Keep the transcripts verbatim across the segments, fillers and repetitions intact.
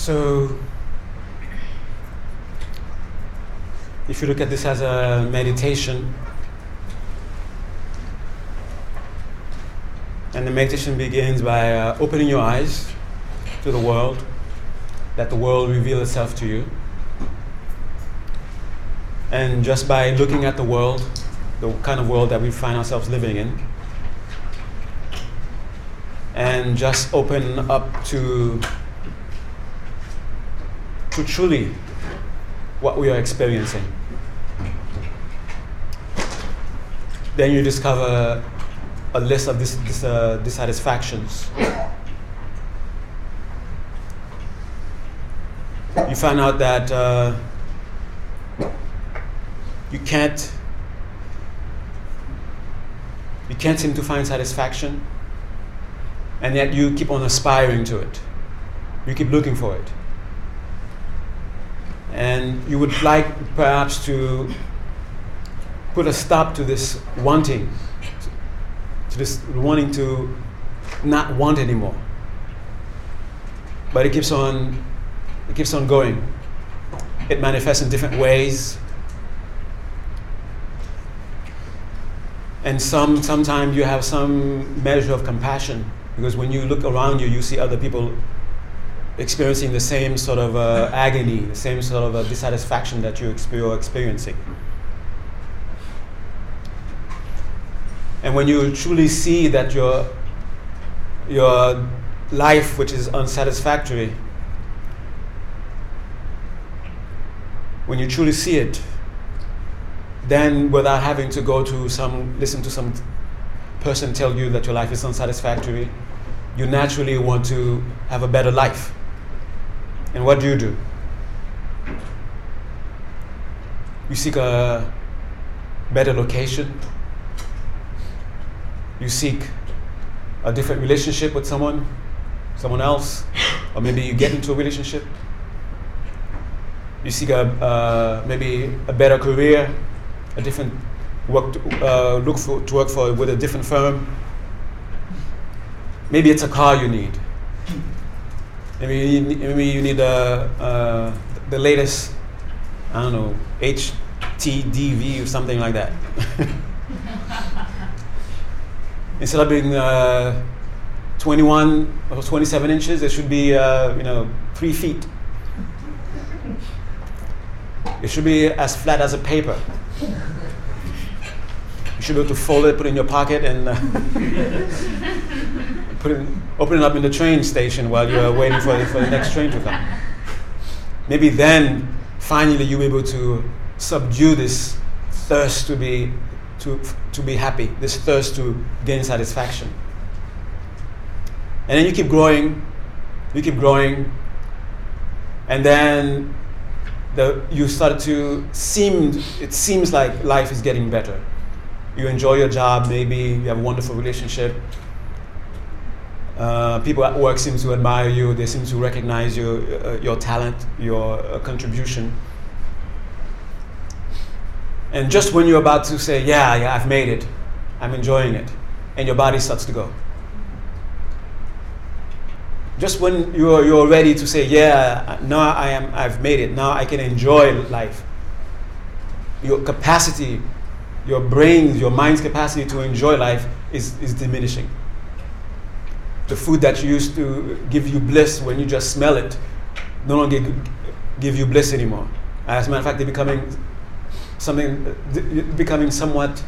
So, if you look at this as a meditation, and the meditation begins by uh, opening your eyes to the world, let the world reveal itself to you. And just by looking at the world, the kind of world that we find ourselves living in, and just open up to, to truly what we are experiencing. Then you discover a list of dis- dis- uh, dissatisfactions. You find out that uh, you can't you can't seem to find satisfaction, and yet you keep on aspiring to it. You keep looking for it. And you would like perhaps to put a stop to this wanting, to this wanting to not want anymore. But it keeps on it keeps on going. It manifests in different ways. And some sometimes you have some measure of compassion, because when you look around you, you see other people experiencing the same sort of uh, agony, the same sort of uh, dissatisfaction that you are experiencing. And when you truly see that your your life, which is unsatisfactory, when you truly see it, then without having to go to some, listen to some person tell you that your life is unsatisfactory, you naturally want to have a better life. And what do you do? You seek a better location. You seek a different relationship with someone, someone else, or maybe you get into a relationship. You seek a uh, maybe a better career, a different work to, uh, look for to work for with a different firm. Maybe it's a car you need. Maybe you need, maybe you need a, uh, the latest, I don't know, H T D V or something like that. Instead of being uh, twenty-one or twenty-seven inches, it should be uh, you know three feet. It should be as flat as a paper. You should be able to fold it, put it in your pocket, and uh, put it, open it up in the train station while you're waiting for the, for the next train to come. Maybe then, finally, you'll be able to subdue this thirst to be to to be happy, this thirst to gain satisfaction. And then you keep growing, you keep growing, and then the you start to seem it seems like life is getting better. You enjoy your job, maybe you have a wonderful relationship. Uh, people at work seem to admire you. They seem to recognize your uh, your talent, your uh, contribution. And just when you're about to say, yeah, yeah, I've made it, I'm enjoying it, and your body starts to go. Just when you're you're ready to say, yeah, now I am, I've made it, now I can enjoy life. Your capacity, your brain's, your mind's capacity to enjoy life is, is diminishing. The food that used to give you bliss when you just smell it no longer give you bliss anymore. As a matter of fact, they're becoming something, becoming somewhat,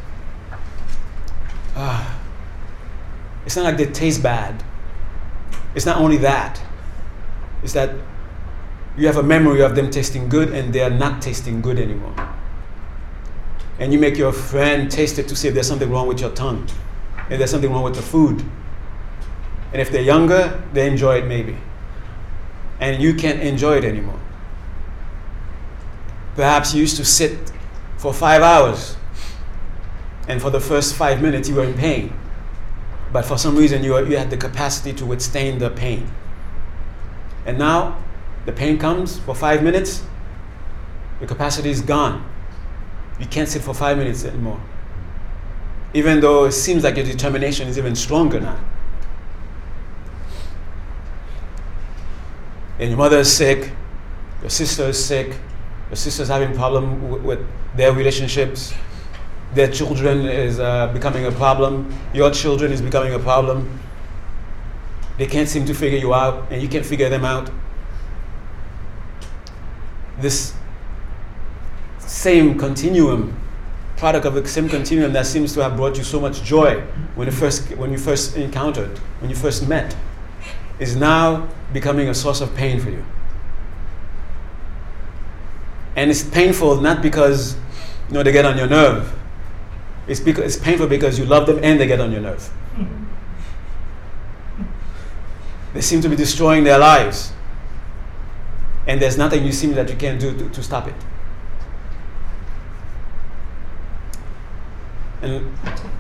uh, it's not like they taste bad. It's not only that. It's that you have a memory of them tasting good and they are not tasting good anymore. And you make your friend taste it to see if there's something wrong with your tongue, if there's something wrong with the food. And if they're younger, they enjoy it maybe. And you can't enjoy it anymore. Perhaps you used to sit for five hours, and for the first five minutes you were in pain. But for some reason you, you had the capacity to withstand the pain. And now the pain comes for five minutes, the capacity is gone. You can't sit for five minutes anymore. Even though it seems like your determination is even stronger now. and your mother is sick, your sister is sick, your sister's having problem w- with their relationships, their children is uh, becoming a problem, your children is becoming a problem. They can't seem to figure you out, and you can't figure them out. This same continuum, product of the same continuum that seems to have brought you so much joy when you first when you first encountered, when you first met, is now becoming a source of pain for you. And it's painful not because you know they get on your nerve. It's because it's painful because you love them and they get on your nerve. They seem to be destroying their lives. And there's nothing you seem that you can do to, to stop it. And,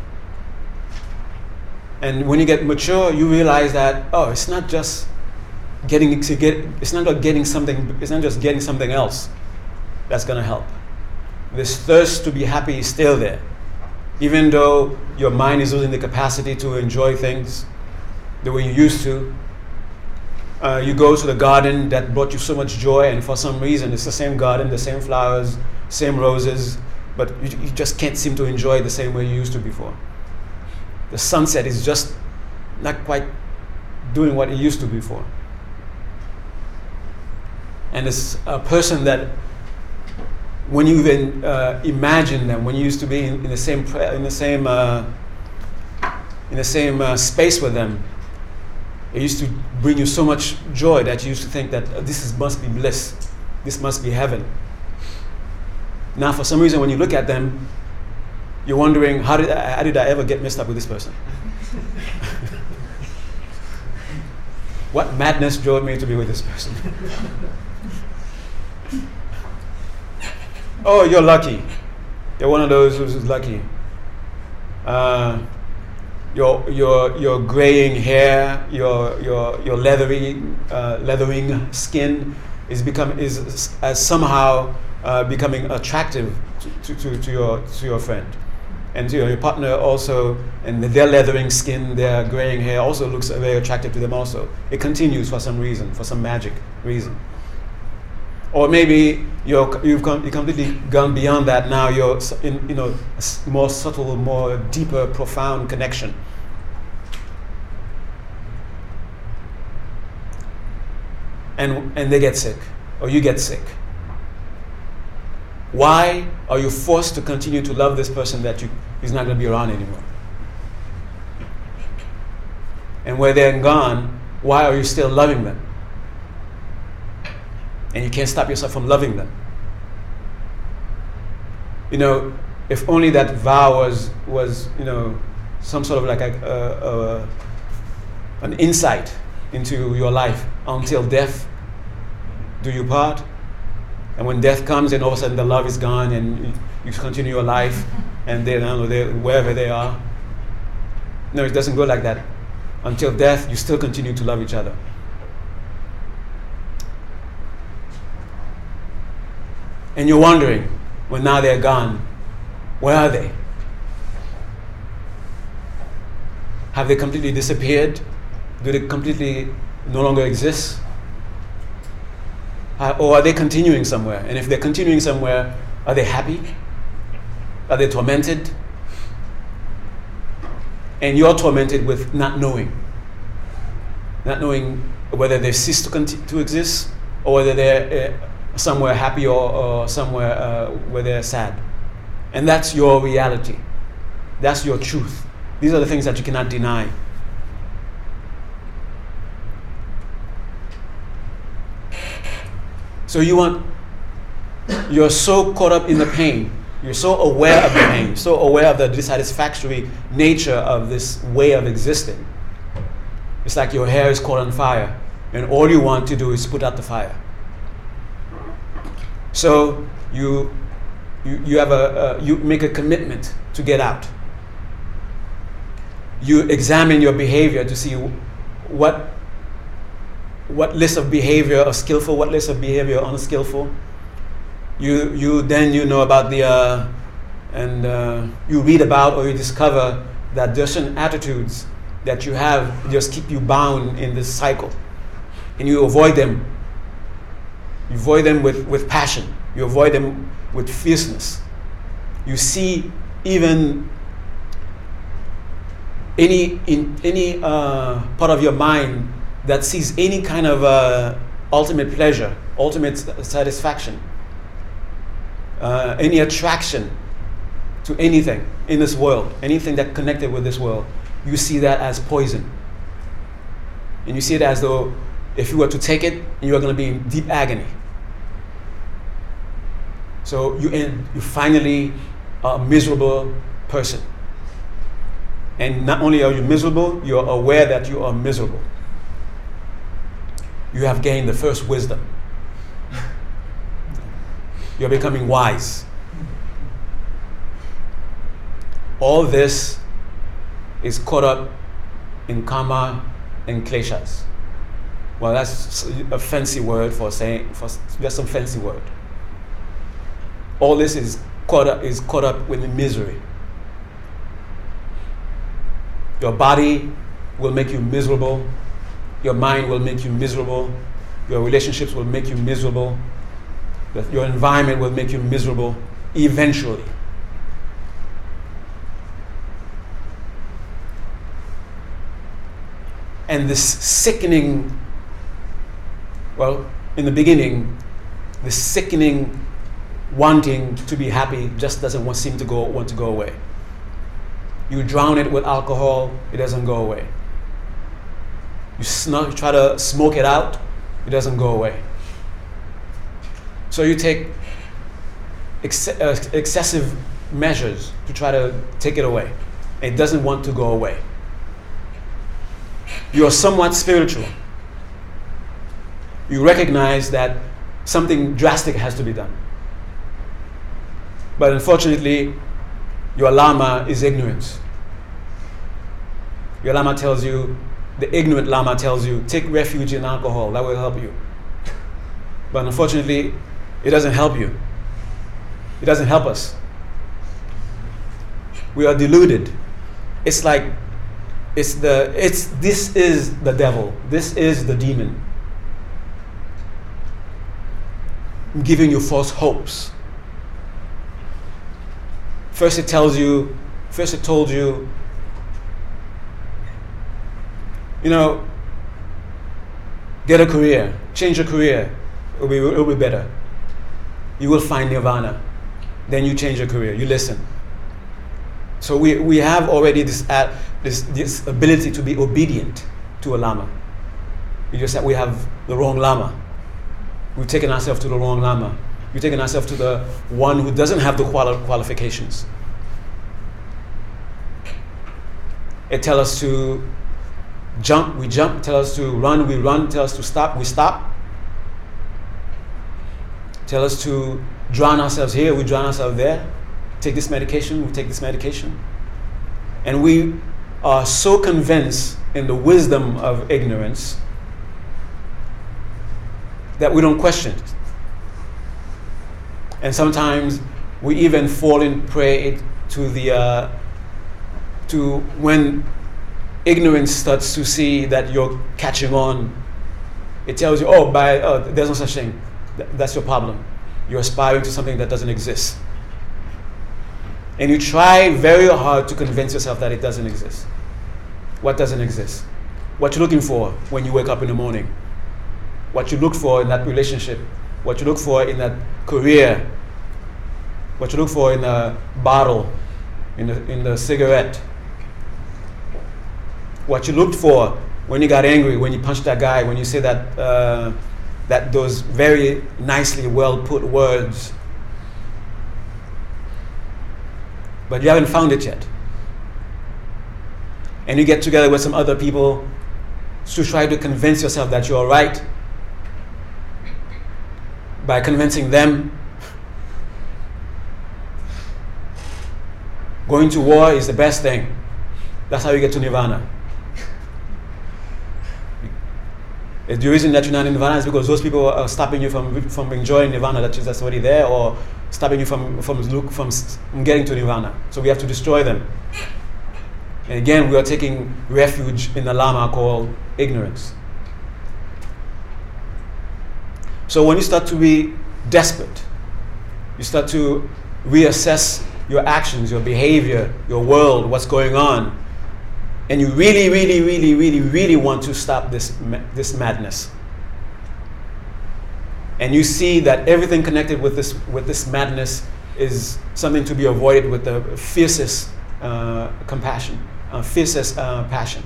and when you get mature, you realize that, oh, it's not just getting to get it's not about getting something, it's not just getting something else that's gonna help. This thirst to be happy is still there. Even though your mind is losing the capacity to enjoy things the way you used to. Uh, you go to the garden that brought you so much joy, and for some reason it's the same garden, the same flowers, same roses, but you, you just can't seem to enjoy it the same way you used to before. The sunset is just not quite doing what it used to before. And it's a person that when you even uh, imagine them, when you used to be in, in the same in the same uh, in the same uh, space with them, it used to bring you so much joy that you used to think that uh, this is, must be bliss, this must be heaven. Now, for some reason, when you look at them, you're wondering, how did I, how did I ever get messed up with this person? What madness drove me to be with this person? Oh, you're lucky. You're one of those who's lucky. Uh, your your your graying hair, your your your leathery uh, leathering skin is become is as somehow uh, becoming attractive to, to, to your to your friend, and to your, your partner also, and their leathering skin, their graying hair also looks very attractive to them also. It continues for some reason, for some magic reason. Or maybe you're, you've come, you've completely gone beyond that. Now you're in, you know, a more subtle, more deeper, profound connection. And and they get sick, or you get sick. Why are you forced to continue to love this person that you is not going to be around anymore? And where they're gone, why are you still loving them? And you can't stop yourself from loving them. You know, if only that vow was, was you know, some sort of like a, a, a, an insight into your life. Until death do you part. And when death comes, and all of a sudden the love is gone, and you, you continue your life, and they, I don't know, they, wherever they are. No, it doesn't go like that. Until death, you still continue to love each other. And you're wondering, well, now they're gone, where are they? Have they completely disappeared? Do they completely no longer exist? Uh, or are they continuing somewhere? And if they're continuing somewhere, are they happy? Are they tormented? And you're tormented with not knowing. Not knowing whether they've ceased to, conti- to exist, or whether they're uh, somewhere happy, or, or somewhere uh, where they're sad. And that's your reality. That's your truth. These are the things that you cannot deny. So you want, you're so caught up in the pain, you're so aware of the pain, so aware of the dissatisfactory nature of this way of existing. It's like your hair is caught on fire, and all you want to do is put out the fire. So you you, you have a uh, you make a commitment to get out. You examine your behavior to see what what list of behavior are skillful, what list of behavior are unskillful. You you then you know about the uh, and uh, you read about, or you discover that there are certain attitudes that you have just keep you bound in this cycle, and you avoid them You avoid them with, with passion. You avoid them with fierceness. You see even any in any uh, part of your mind that sees any kind of uh, ultimate pleasure, ultimate satisfaction, uh, any attraction to anything in this world, anything that connected with this world, you see that as poison. And you see it as though if you were to take it, you are going to be in deep agony. So you end, you finally are a miserable person. And not only are you miserable, you're aware that you are miserable. You have gained the first wisdom. You're becoming wise. All this is caught up in karma and kleshas. Well, that's a fancy word for saying, for just some fancy word. All this is caught up, is caught up with misery. Your body will make you miserable. Your mind will make you miserable. Your relationships will make you miserable. Your environment will make you miserable eventually. And this sickening, well, in the beginning, the sickening wanting to be happy just doesn't want, seem to go want to go away. You drown it with alcohol, it doesn't go away. You snuff, try to smoke it out, it doesn't go away. So you take ex- uh, excessive measures to try to take it away. It doesn't want to go away. You are somewhat spiritual. You recognize that something drastic has to be done. But unfortunately, your lama is ignorance. Your lama tells you, the ignorant lama tells you, take refuge in alcohol, that will help you. But unfortunately, it doesn't help you. It doesn't help us. We are deluded. It's like, it's the, it's, this is the devil. This is the demon. Giving you false hopes. First it tells you, first it told you, you know, get a career, change your career, it'll be, it'll be better. You will find nirvana. Then you change your career, you listen. So we, we have already this, uh, this this ability to be obedient to a lama. You just said we have the wrong lama. We've taken ourselves to the wrong lama. We've taken ourselves to the one who doesn't have the quali- qualifications. It tells us to jump, we jump. Tell us to run, we run. Tell us to stop, we stop. Tell us to drown ourselves here, we drown ourselves there. Take this medication, we take this medication. And we are so convinced in the wisdom of ignorance that we don't question it. And sometimes we even fall in prey to the uh, to when ignorance starts to see that you're catching on. It tells you, oh, by oh, there's no such thing. Th- that's your problem. You're aspiring to something that doesn't exist. And you try very hard to convince yourself that it doesn't exist. What doesn't exist? What you're looking for when you wake up in the morning. What you look for in that relationship. What you look for in that career. What you look for in the bottle, in the, in the cigarette. What you looked for when you got angry, when you punched that guy, when you say that, uh, that those very nicely well put words. But you haven't found it yet. And you get together with some other people to try to convince yourself that you're right by convincing them. Going to war is the best thing. That's how you get to nirvana. The reason that you're not in nirvana is because those people are stopping you from from enjoying nirvana that is that's already there, or stopping you from from look from getting to nirvana. So we have to destroy them. And again, we are taking refuge in the lama called ignorance. So when you start to be desperate, you start to reassess your actions, your behavior, your world, what's going on, and you really, really, really, really, really want to stop this this madness. And you see that everything connected with this with this madness is something to be avoided with the fiercest uh, compassion, uh, fiercest uh, passion.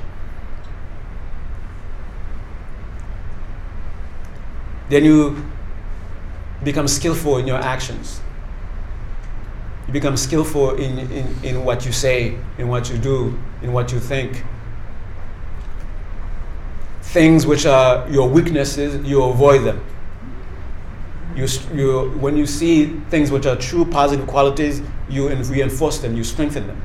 Then you become skillful in your actions. You become skillful in, in, in what you say, in what you do, in what you think. Things which are your weaknesses, you avoid them. You, you, when you see things which are true positive qualities, you reinforce them, you strengthen them.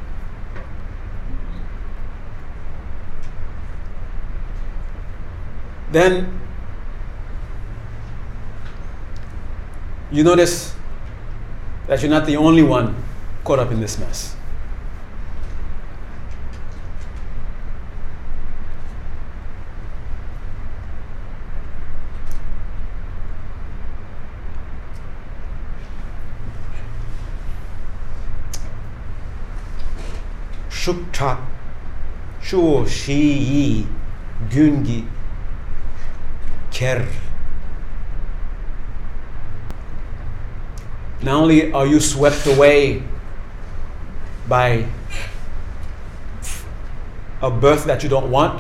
Then you notice that you're not the only one caught up in this mess. Shukta Shu Shi Gungi Ker. Not only are you swept away by a birth that you don't want,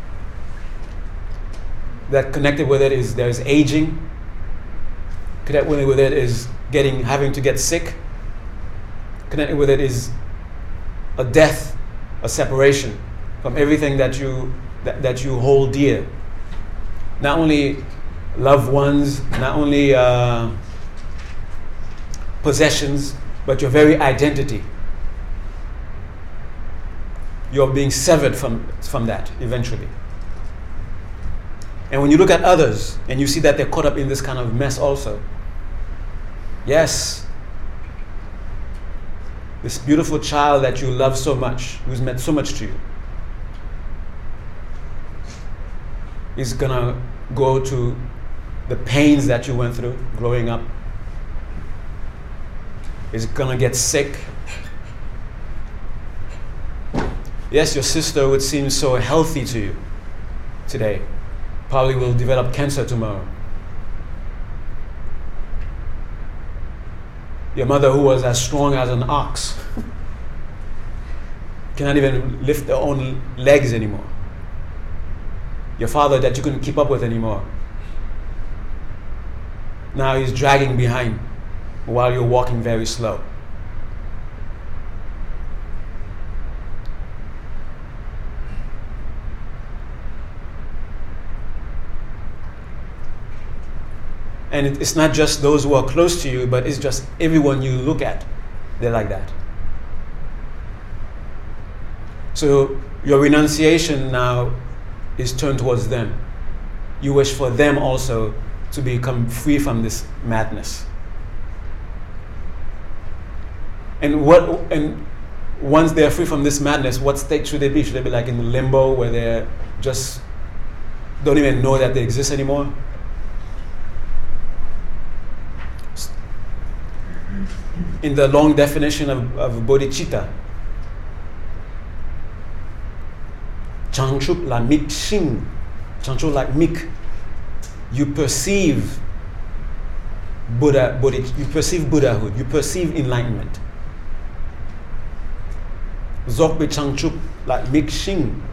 that connected with it is there's aging, connected with it is getting having to get sick, connected with it is a death, a separation from everything that you that, that you hold dear. Not only loved ones, not only uh, possessions, but your very identity. You're being severed from, from that eventually. And when you look at others and you see that they're caught up in this kind of mess also, yes, this beautiful child that you love so much, who's meant so much to you, is gonna go to the pains that you went through growing up, is gonna get sick. Yes, your sister would seem so healthy to you today, probably will develop cancer tomorrow. Your mother, who was as strong as an ox, cannot even lift her own legs anymore. Your father, that you couldn't keep up with anymore, now he's dragging behind while you're walking very slow. And it, it's not just those who are close to you, but it's just everyone you look at, they're like that. So your renunciation now is turned towards them. You wish for them also to become free from this madness. And what? And once they're free from this madness, what state should they be? Should they be like in limbo, where they just don't even know that they exist anymore? In the long definition of, of bodhicitta, Changchup la mik shing, Changchup like mik, you perceive Buddha, bodhi, you perceive Buddhahood, you perceive enlightenment. Zokbe Changchup like mik shing,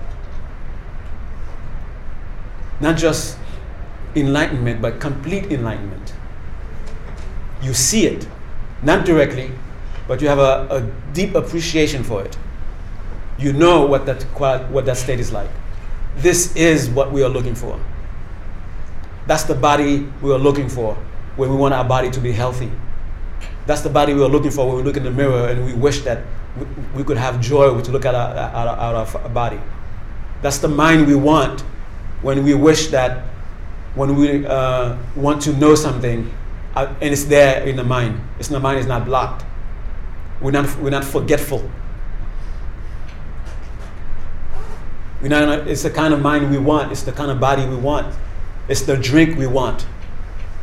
not just enlightenment, but complete enlightenment. You see it. Not directly, but you have a, a deep appreciation for it. You know what that what that state is like. This is what we are looking for. That's the body we are looking for when we want our body to be healthy. That's the body we are looking for when we look in the mirror and we wish that we, we could have joy to look at our, our, our, our body. That's the mind we want when we wish that when we uh, want to know something, Uh, and it's there in the mind. It's in the mind. It's not blocked. We're not. We're not forgetful. We're not. It's the kind of mind we want. It's the kind of body we want. It's the drink we want.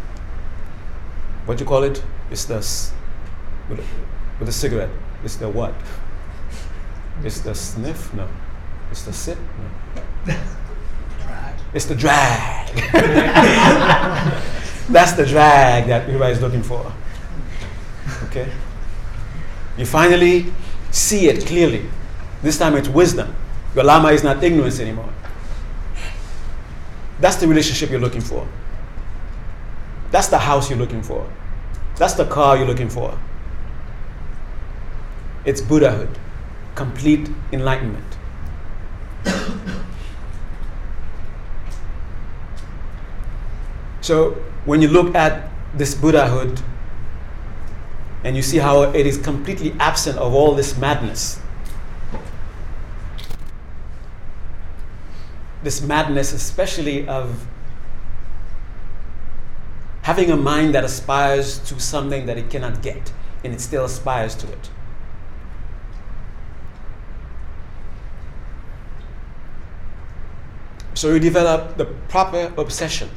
what do you call it? It's the s- with, a, with a cigarette. It's the what? It's the sniff? No. It's the sip? No. Drag. It's the drag. That's the drag that everybody's looking for. Okay? You finally see it clearly. This time it's wisdom. Your lama is not ignorance anymore. That's the relationship you're looking for. That's the house you're looking for. That's the car you're looking for. It's Buddhahood, complete enlightenment. So when you look at this Buddhahood and you see how it is completely absent of all this madness, this madness especially of having a mind that aspires to something that it cannot get, and it still aspires to it. So you develop the proper obsession.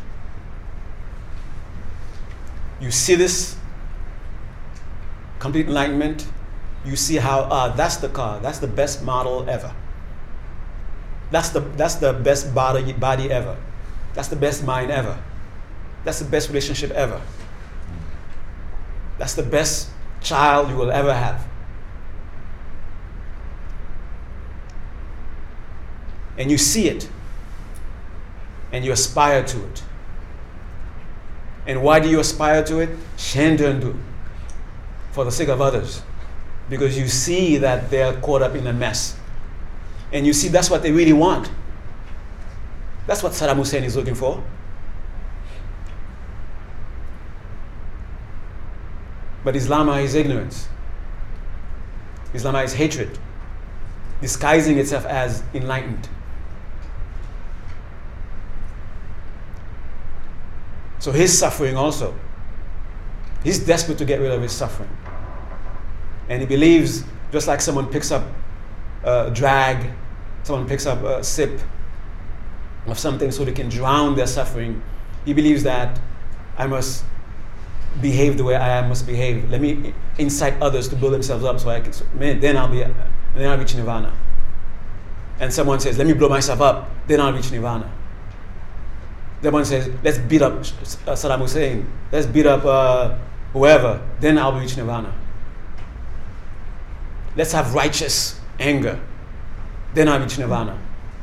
You see this complete enlightenment, you see how uh, that's the car, that's the best model ever. That's the that's the best body body ever. That's the best mind ever. That's the best relationship ever. That's the best child you will ever have. And you see it. And you aspire to it. And why do you aspire to it? Shendendu. For the sake of others. Because you see that they're caught up in a mess. And you see that's what they really want. That's what Saddam Hussein is looking for. But Islam is ignorance. Islam is hatred, disguising itself as enlightened. So he's suffering also. He's desperate to get rid of his suffering. And he believes, just like someone picks up a drag, someone picks up a sip of something so they can drown their suffering, he believes that I must behave the way I must behave. Let me incite others to build themselves up so I can, man, then I'll be, then I'll reach nirvana. And someone says, let me blow myself up, then I'll reach nirvana. Someone says, let's beat up Saddam Hussein, let's beat up uh, whoever, then I'll reach nirvana. Let's have righteous anger, then I'll reach nirvana.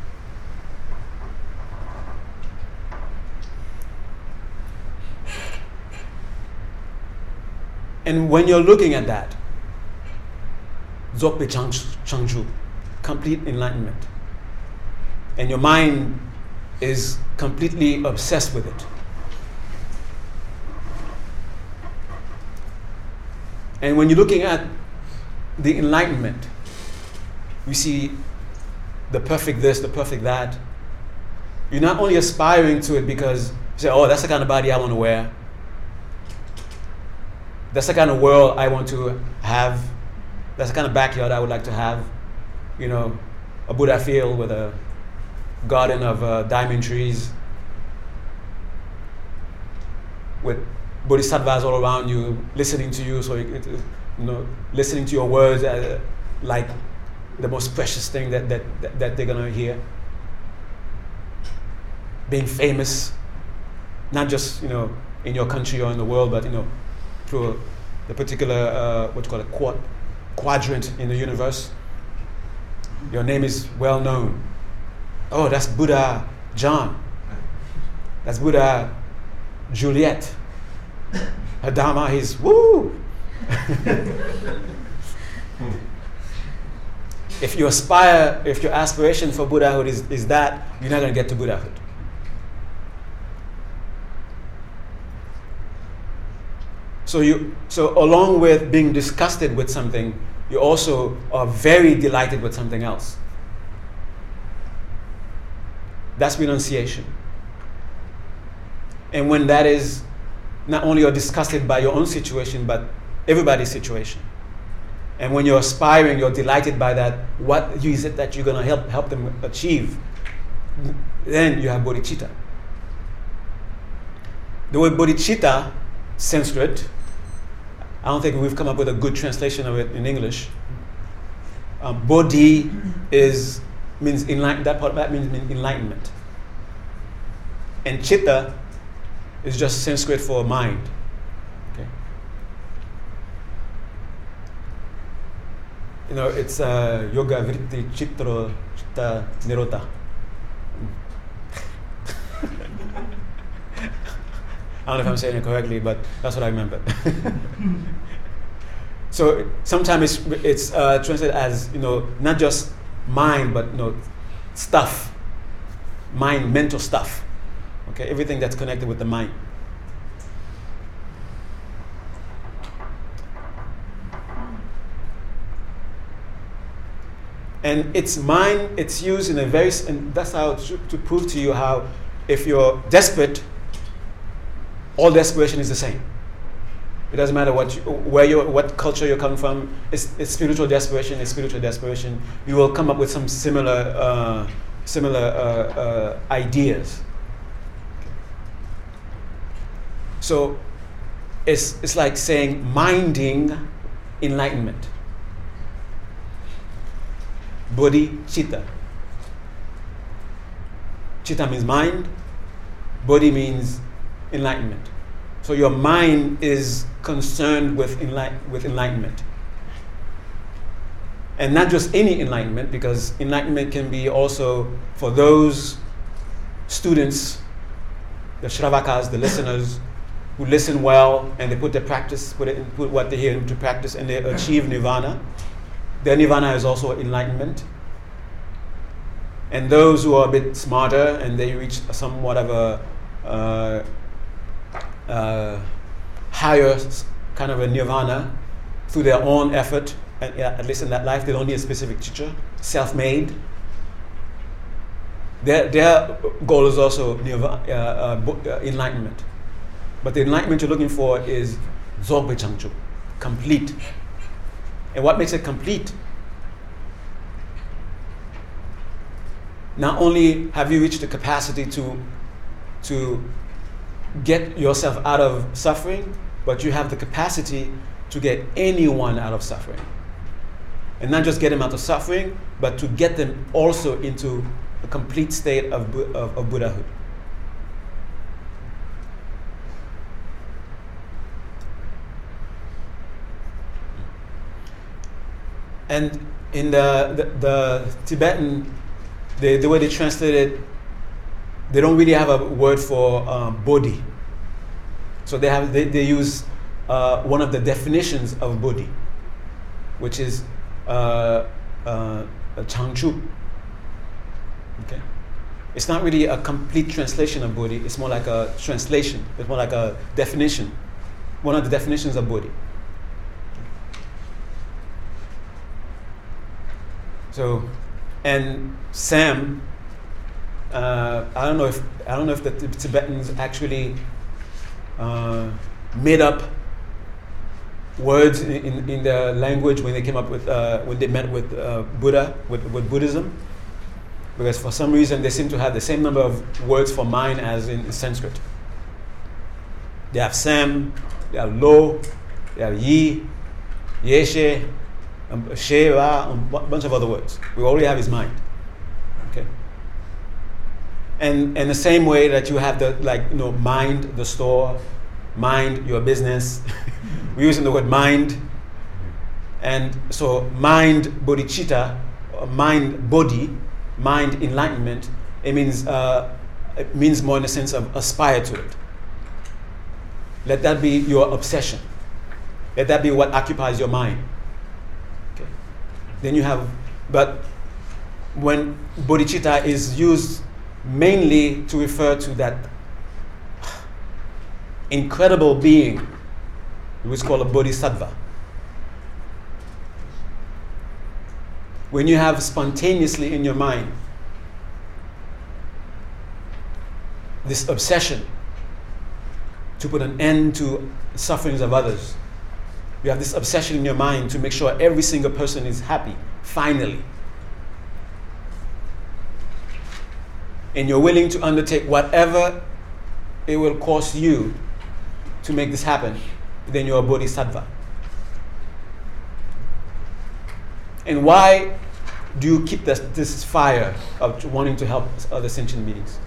And when you're looking at that, Dzogchen Changju, complete enlightenment, and your mind is completely obsessed with it. And when you're looking at the enlightenment, you see the perfect this, the perfect that. You're not only aspiring to it because you say, oh, that's the kind of body I want to wear. That's the kind of world I want to have. That's the kind of backyard I would like to have. You know, a Buddha field with a garden of uh, diamond trees, with bodhisattvas all around you, listening to you, so you, you know, listening to your words uh, like the most precious thing that, that, that, that they're gonna hear. Being famous, not just, you know, in your country or in the world, but, you know, through the particular, uh, what you call it, quad, quadrant in the universe. Your name is well known. Oh, that's Buddha John. That's Buddha Juliet. Her Dharma is woo. If you aspire, if your aspiration for Buddhahood is, is that, you're not going to get to Buddhahood. So you, so along with being disgusted with something, you also are very delighted with something else. That's renunciation. And when that is, not only you're disgusted by your own situation, but everybody's situation. And when you're aspiring, you're delighted by that, what is it that you're going to help help them achieve? Then you have bodhicitta. The word bodhicitta, Sanskrit, I don't think we've come up with a good translation of it in English. Um, bodhi is means enlighten. That part that means enlightenment. And chitta is just Sanskrit for mind. Okay. You know, it's uh, yoga vritti chitra chitta nirota. I don't know if I'm saying it correctly, but that's what I remember. So sometimes it's, it's uh, translated as, you know, not just mind, but, you know, stuff, mind, mental stuff. Okay, everything that's connected with the mind. And it's mind, it's used in a very, and that's how to, to prove to you how if you're desperate, all desperation is the same. It doesn't matter what you, where you, what culture you're coming from. It's, it's spiritual desperation. It's spiritual desperation. You will come up with some similar, uh, similar uh, uh, ideas. So, it's it's like saying minding enlightenment. Bodhi chitta. Chitta means mind. Bodhi means enlightenment. So your mind is concerned with enlight- with enlightenment. And not just any enlightenment, because enlightenment can be also for those students, the Shravakas, the listeners, who listen well and they put their practice, put, it, put what they hear into practice, and they achieve nirvana. Their nirvana is also enlightenment. And those who are a bit smarter and they reach somewhat of a uh, uh, higher kind of a nirvana through their own effort, and yeah, at least in that life, they don't need a specific teacher, self-made. Their, their goal is also nirvana, uh, uh, enlightenment. But the enlightenment you're looking for is Dzogbe Changchuk, complete. And what makes it complete? Not only have you reached the capacity to, to get yourself out of suffering, but you have the capacity to get anyone out of suffering. And not just get them out of suffering, but to get them also into a complete state of, of, of Buddhahood. And in the, the, the Tibetan, the, the way they translate it, they don't really have a word for um, bodhi. So they have they, they use uh, one of the definitions of bodhi, which is uh, uh, a changchu. Okay, it's not really a complete translation of bodhi. It's more like a translation. It's more like a definition. One of the definitions of bodhi. So, and Sam, uh, I don't know if I don't know if the Tibetans actually uh, made up words in, in, in their language when they came up with uh, when they met with uh, Buddha with, with Buddhism, because for some reason they seem to have the same number of words for mind as in, in Sanskrit. They have Sam, they have Lo, they have Yi, Yeshe, Um, Sheva, a bunch of other words. We already have his mind. Okay. And in the same way that you have the, like, you know, mind the store, mind your business. We're using the word mind. And so mind bodhicitta, mind bodhi, mind enlightenment, it means uh, it means more in the sense of aspire to it. Let that be your obsession. Let that be what occupies your mind. Then you have, but when bodhicitta is used mainly to refer to that incredible being, which is called a bodhisattva. When you have spontaneously in your mind this obsession to put an end to sufferings of others, you have this obsession in your mind to make sure every single person is happy, finally. And you're willing to undertake whatever it will cost you to make this happen, then you're a bodhisattva. And why do you keep this, this fire of wanting to help other sentient beings?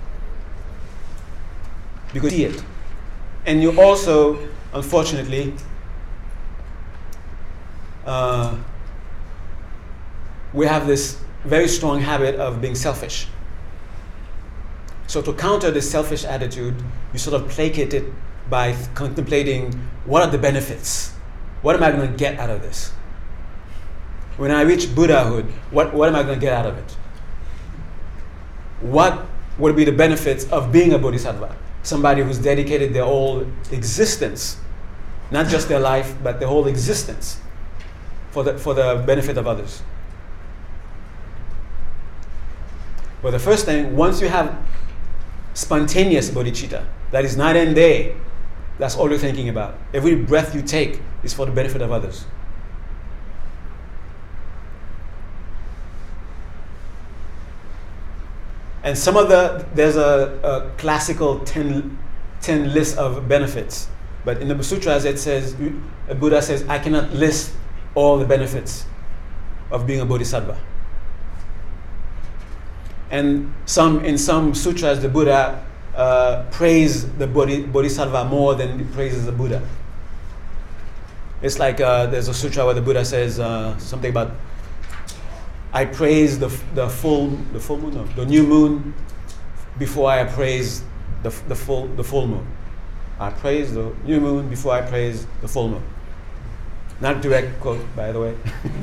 Because you see it. And you also, unfortunately, uh, we have this very strong habit of being selfish. So to counter this selfish attitude, you sort of placate it by th- contemplating, what are the benefits? What am I going to get out of this? When I reach Buddhahood, what, what am I going to get out of it? What would be the benefits of being a bodhisattva? Somebody who's dedicated their whole existence, not just their life, but their whole existence for the, for the benefit of others. Well, the first thing, once you have spontaneous bodhicitta, that is night and day, that's all you're thinking about. Every breath you take is for the benefit of others. And some of the, there's a, a classical ten, ten list of benefits. But in the sutras it says, Buddha says, I cannot list all the benefits of being a bodhisattva. And some in some sutras, the Buddha uh, praised the bodhi, bodhisattva more than he praises the Buddha. It's like uh, there's a sutra where the Buddha says uh, something about, I praise the the full the full moon, no, the new moon before I praise the the full the full moon. I praise the new moon before I praise the full moon. Not direct quote, by the way.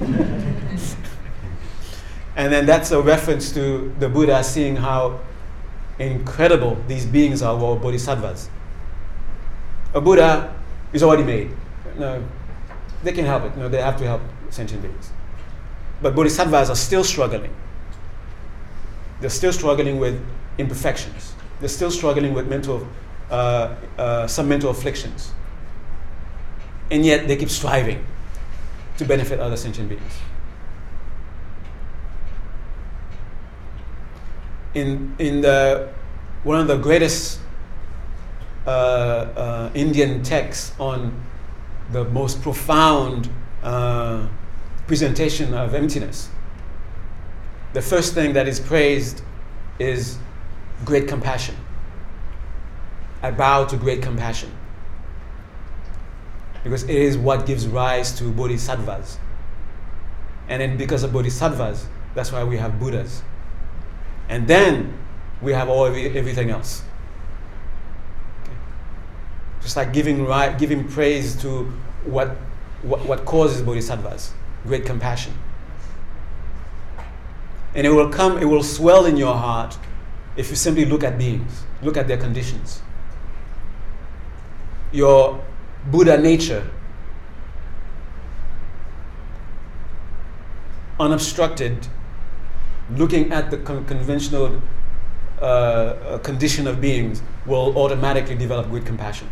And then that's a reference to the Buddha seeing how incredible these beings are, or bodhisattvas. A Buddha is already made. No, they can help it. No, they have to help sentient beings. But bodhisattvas are still struggling. They're still struggling with imperfections. They're still struggling with mental, uh, uh, some mental afflictions. And yet they keep striving to benefit other sentient beings. In in the one of the greatest uh, uh, Indian texts on the most profound uh, presentation of emptiness, the first thing that is praised is great compassion. I bow to great compassion, because it is what gives rise to bodhisattvas. And then because of bodhisattvas, that's why we have Buddhas. And then we have all every, everything else. Okay. Just like giving right, giving praise to what, what what causes bodhisattvas, great compassion. And it will come, it will swell in your heart if you simply look at beings, look at their conditions. Your Buddha nature, unobstructed, looking at the con- conventional uh, uh, condition of beings, will automatically develop great compassion.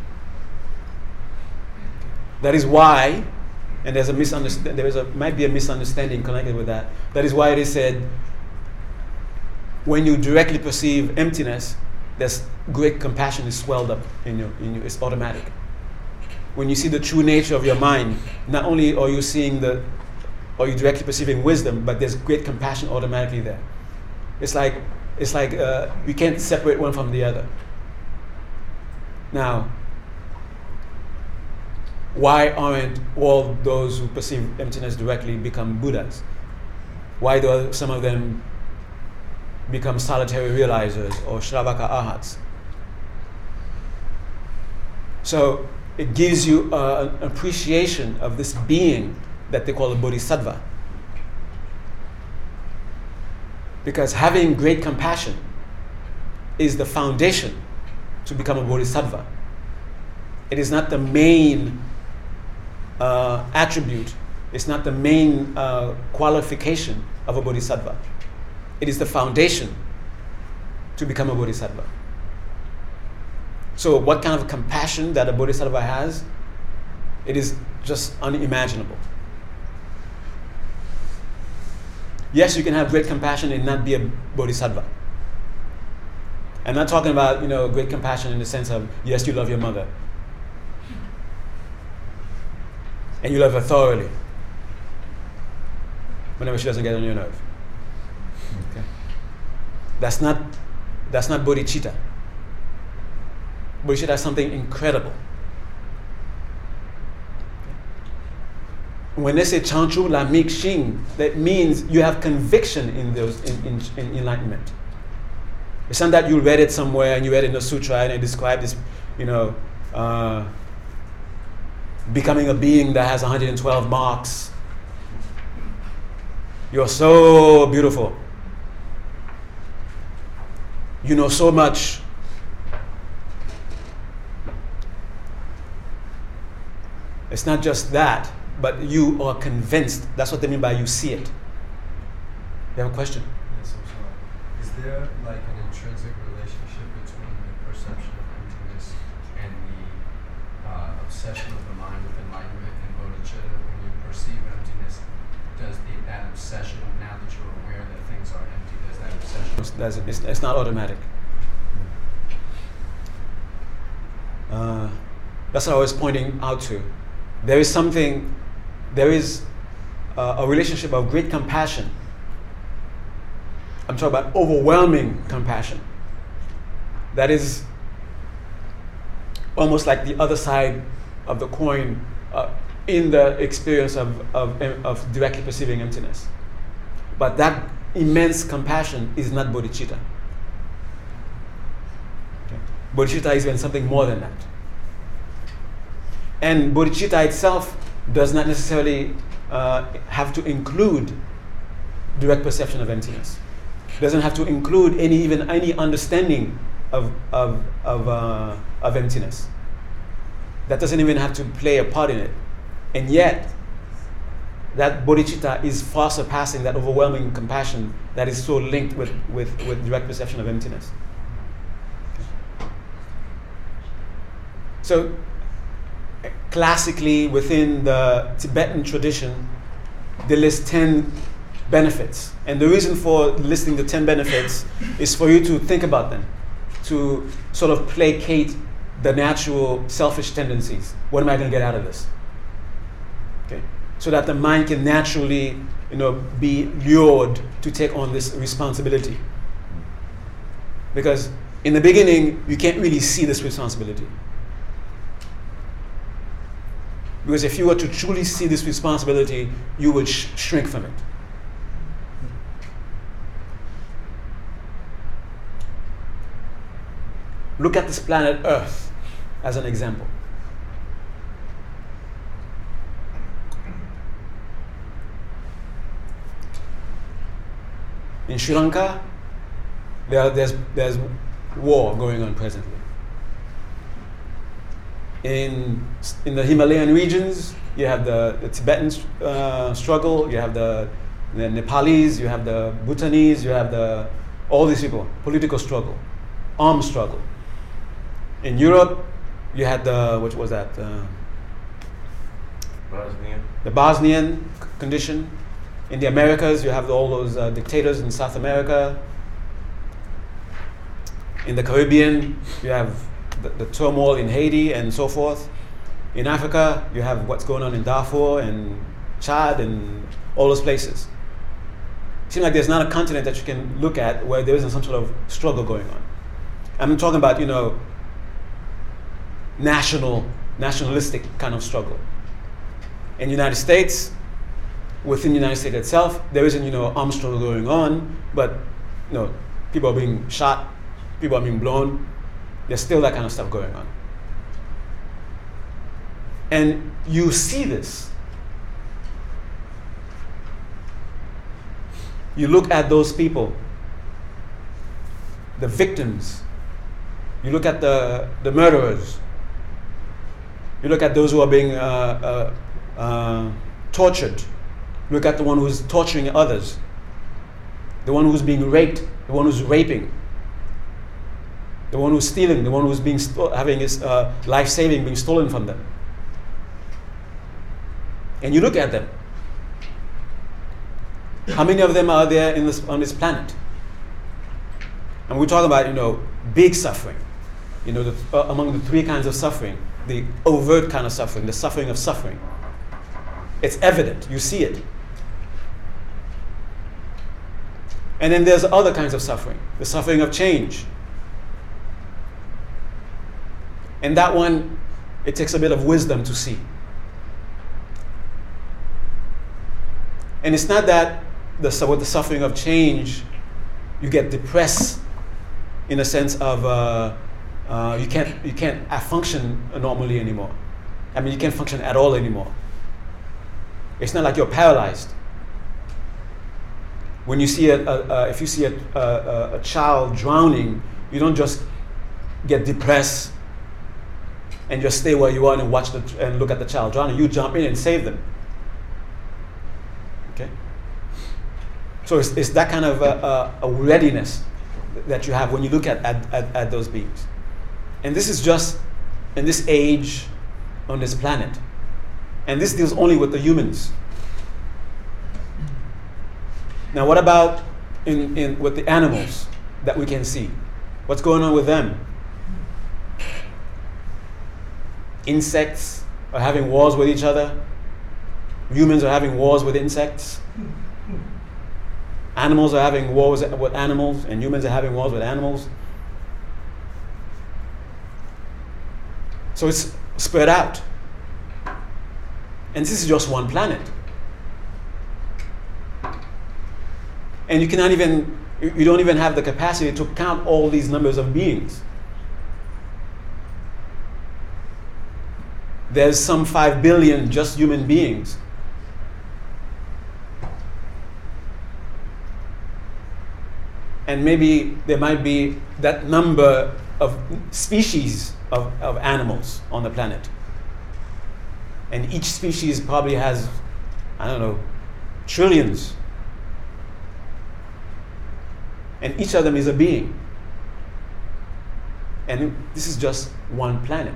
That is why, and there's a misunderstanding, there is a might be a misunderstanding connected with that. That is why it is said, when you directly perceive emptiness, there's great compassion is swelled up in you. In you, it's automatic. When you see the true nature of your mind, not only are you seeing the or you directly perceiving wisdom, but there's great compassion automatically there. It's like it's like uh, we can't separate one from the other. Now, why aren't all those who perceive emptiness directly become Buddhas? Why do some of them become solitary realizers or Shravaka Arhats? So it gives you uh, an appreciation of this being that they call a bodhisattva. Because having great compassion is the foundation to become a bodhisattva. It is not the main uh, attribute, it's not the main uh, qualification of a bodhisattva. It is the foundation to become a bodhisattva. So what kind of compassion that a bodhisattva has, it is just unimaginable. Yes, you can have great compassion and not be a bodhisattva. I'm not talking about, you know, great compassion in the sense of, yes, you love your mother. And you love her thoroughly. whenever she doesn't get on your nerve. Okay. That's not that's not bodhicitta. Bodhicitta is something incredible. When they say Chanchu La Mik Shing, that means you have conviction in those in, in, in enlightenment. It's not that you read it somewhere and you read it in a sutra and it described this, you know, uh, becoming a being that has one hundred twelve marks. You're so beautiful. You know so much. It's not just that, but you are convinced. That's what they mean by you see it. You have a question? Yes, I'm sorry. Is there like an intrinsic relationship between the perception of emptiness and the uh, obsession of the mind with enlightenment and bodhicitta? When you perceive emptiness, does the, that obsession, now that you're aware that things are empty, does that obsession... It's, it's not automatic. Uh, that's what I was pointing out to. There is something, there is uh, a relationship of great compassion. I'm talking about overwhelming compassion. That is almost like the other side of the coin uh, in the experience of, of, of directly perceiving emptiness. But that immense compassion is not bodhicitta. Okay. Bodhicitta is even something more than that. And bodhicitta itself does not necessarily uh, have to include direct perception of emptiness. Doesn't have to include any even any understanding of of of, uh, of emptiness. That doesn't even have to play a part in it. And yet, that bodhicitta is far surpassing that overwhelming compassion that is so linked with, with, with direct perception of emptiness. So, classically, within the Tibetan tradition, they list ten benefits. And the reason for listing the ten benefits is for you to think about them, to sort of placate the natural selfish tendencies. What am I going to get out of this? Okay. So that the mind can naturally, you know, be lured to take on this responsibility. Because in the beginning, you can't really see this responsibility. Because if you were to truly see this responsibility, you would sh- shrink from it. Look at this planet Earth as an example. In Sri Lanka, there, there's, there's war going on presently. In, in the Himalayan regions, you have the, the Tibetan uh, struggle, you have the, the Nepalese, you have the Bhutanese, you have the all these people, political struggle, armed struggle. In Europe, you had the, what was that? Uh, Bosnian. The Bosnian c- condition. In the Americas, you have all those uh, dictators in South America. In the Caribbean, you have the, the turmoil in Haiti and so forth. In Africa, you have what's going on in Darfur and Chad and all those places. It seems like there's not a continent that you can look at where there isn't some sort of struggle going on. I'm talking about, you know, national, nationalistic kind of struggle. In the United States, within the United States itself, there isn't, you know, armed struggle going on, but, you know, people are being shot, people are being blown. There's still that kind of stuff going on. And you see this. You look at those people, the victims. You look at the, the murderers. You look at those who are being uh, uh, uh, tortured. Look at the one who's torturing others. The one who's being raped. The one who's raping. The one who's stealing. The one who's being sto- having his uh, life saving being stolen from them. And you look at them. How many of them are there in this, on this planet? And we're talking about, you know, big suffering. You know, the, uh, among the three kinds of suffering, the overt kind of suffering, the suffering of suffering. It's evident. You see it. And then there's other kinds of suffering, the suffering of change. And that one, it takes a bit of wisdom to see. And it's not that the, with the suffering of change, you get depressed in a sense of uh, uh, you can't you can't function normally anymore. I mean, you can't function at all anymore. It's not like you're paralyzed. When you see a, a, a if you see a, a, a child drowning, you don't just get depressed and just stay where you are and watch the and look at the child drowning. You jump in and save them. Okay. So it's, it's that kind of a, a, a readiness that you have when you look at, at, at, at those beings. And this is just in this age on this planet. And this deals only with the humans. Now what about in, in with the animals that we can see? What's going on with them? Insects are having wars with each other. Humans are having wars with insects. Animals are having wars with animals, and humans are having wars with animals. So it's spread out. And this is just one planet. And you cannot even, you don't even have the capacity to count all these numbers of beings. There's some five billion just human beings. And maybe there might be that number of species of, of animals on the planet. And each species probably has, I don't know, trillions. And each of them is a being. And this is just one planet.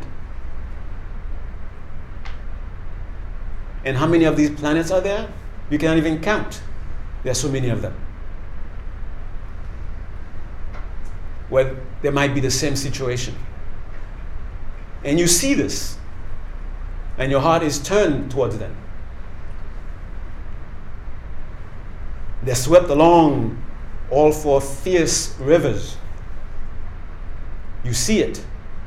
And how many of these planets are there? You cannot even count. There are so many of them. Where there might be the same situation. And you see this. And your heart is turned towards them. They're swept along all four fierce rivers. You see it.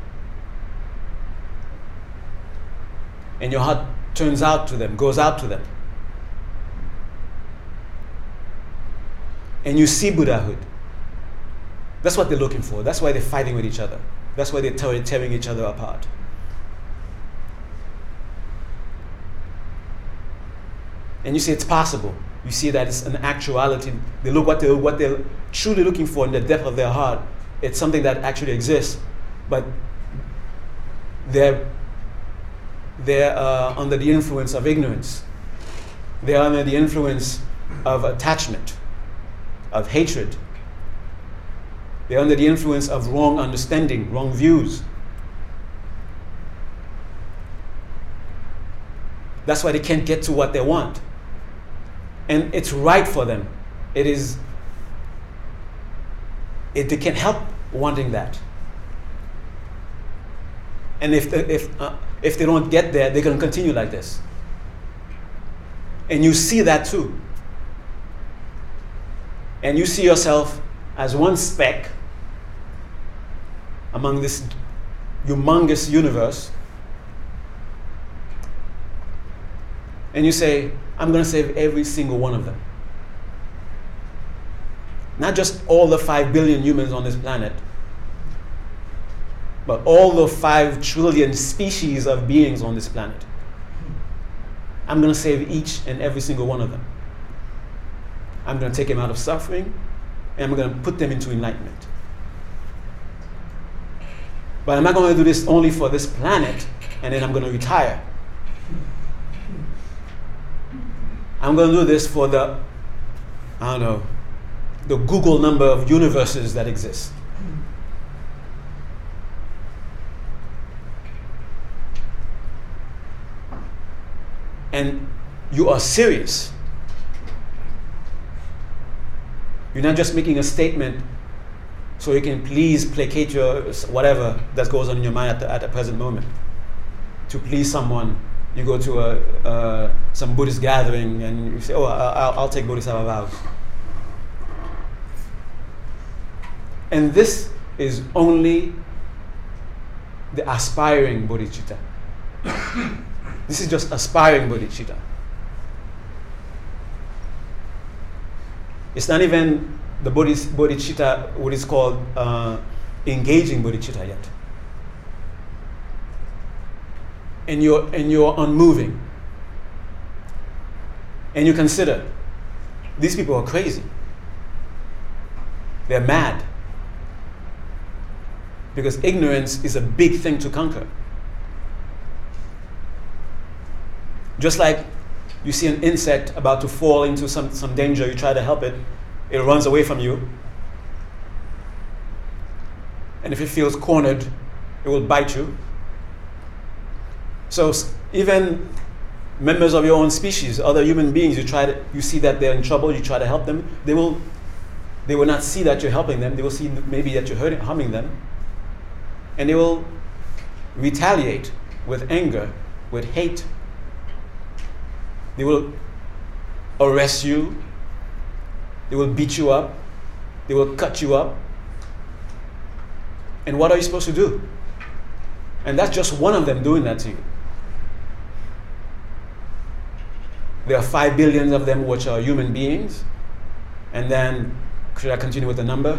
And your heart turns out to them, goes out to them. And you see Buddhahood. That's what they're looking for. That's why they're fighting with each other. That's why they're tearing, tearing each other apart. And you see it's possible. You see that it's an actuality. They look what they what they're truly looking for in the depth of their heart. It's something that actually exists, but they're they're uh, under the influence of ignorance. They're under the influence of attachment, of hatred. They're under the influence of wrong understanding, wrong views. That's why they can't get to what they want. And it's right for them. It is, it, they can't help wanting that. And if they, if, uh, if they don't get there, they're going to continue like this. And you see that too. And you see yourself as one speck among this humongous universe. And you say, I'm going to save every single one of them. Not just all the five billion humans on this planet, but all the five trillion species of beings on this planet. I'm going to save each and every single one of them. I'm going to take them out of suffering, and I'm going to put them into enlightenment. But I'm not going to do this only for this planet, and then I'm going to retire. I'm going to do this for the, I don't know, the Google number of universes that exist. And you are serious. You're not just making a statement so you can please placate your whatever that goes on in your mind at the, at the present moment. To please someone, you go to a uh, some Buddhist gathering and you say, oh, I'll, I'll take Bodhisattva vows. And this is only the aspiring bodhicitta. This is just aspiring bodhicitta. It's not even the bodhis- bodhicitta, what is called uh, engaging bodhicitta yet. And you're, and you're unmoving. And you consider, these people are crazy. They're mad. Because ignorance is a big thing to conquer. Just like you see an insect about to fall into some, some danger, you try to help it, it runs away from you. And if it feels cornered, it will bite you. So even members of your own species, other human beings, you try to, you see that they're in trouble, you try to help them, they will, they will not see that you're helping them, they will see maybe that you're hurting, harming them, and they will retaliate with anger, with hate. They will arrest you, they will beat you up, they will cut you up. And what are you supposed to do? And that's just one of them doing that to you. There are five billion of them which are human beings. And then, should I continue with the number?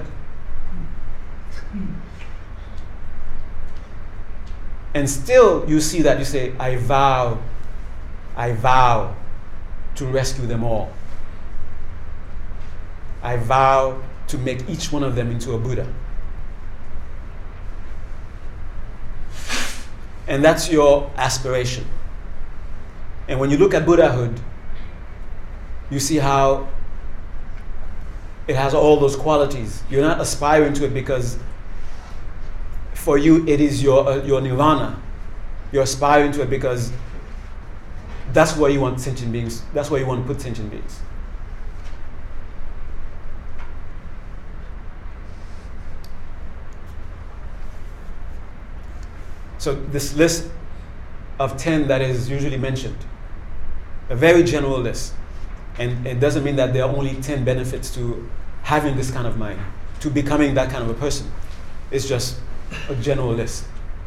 And still you see that, you say, I vow, I vow to rescue them all. I vow to make each one of them into a Buddha. And that's your aspiration. And when you look at Buddhahood, you see how it has all those qualities. You're not aspiring to it because for you it is your uh, your nirvana. You're aspiring to it because that's where you want sentient beings. That's where you want to put sentient beings. So this list of ten that is usually mentioned, a very general list. And it doesn't mean that there are only ten benefits to having this kind of mind, to becoming that kind of a person. It's just a general list.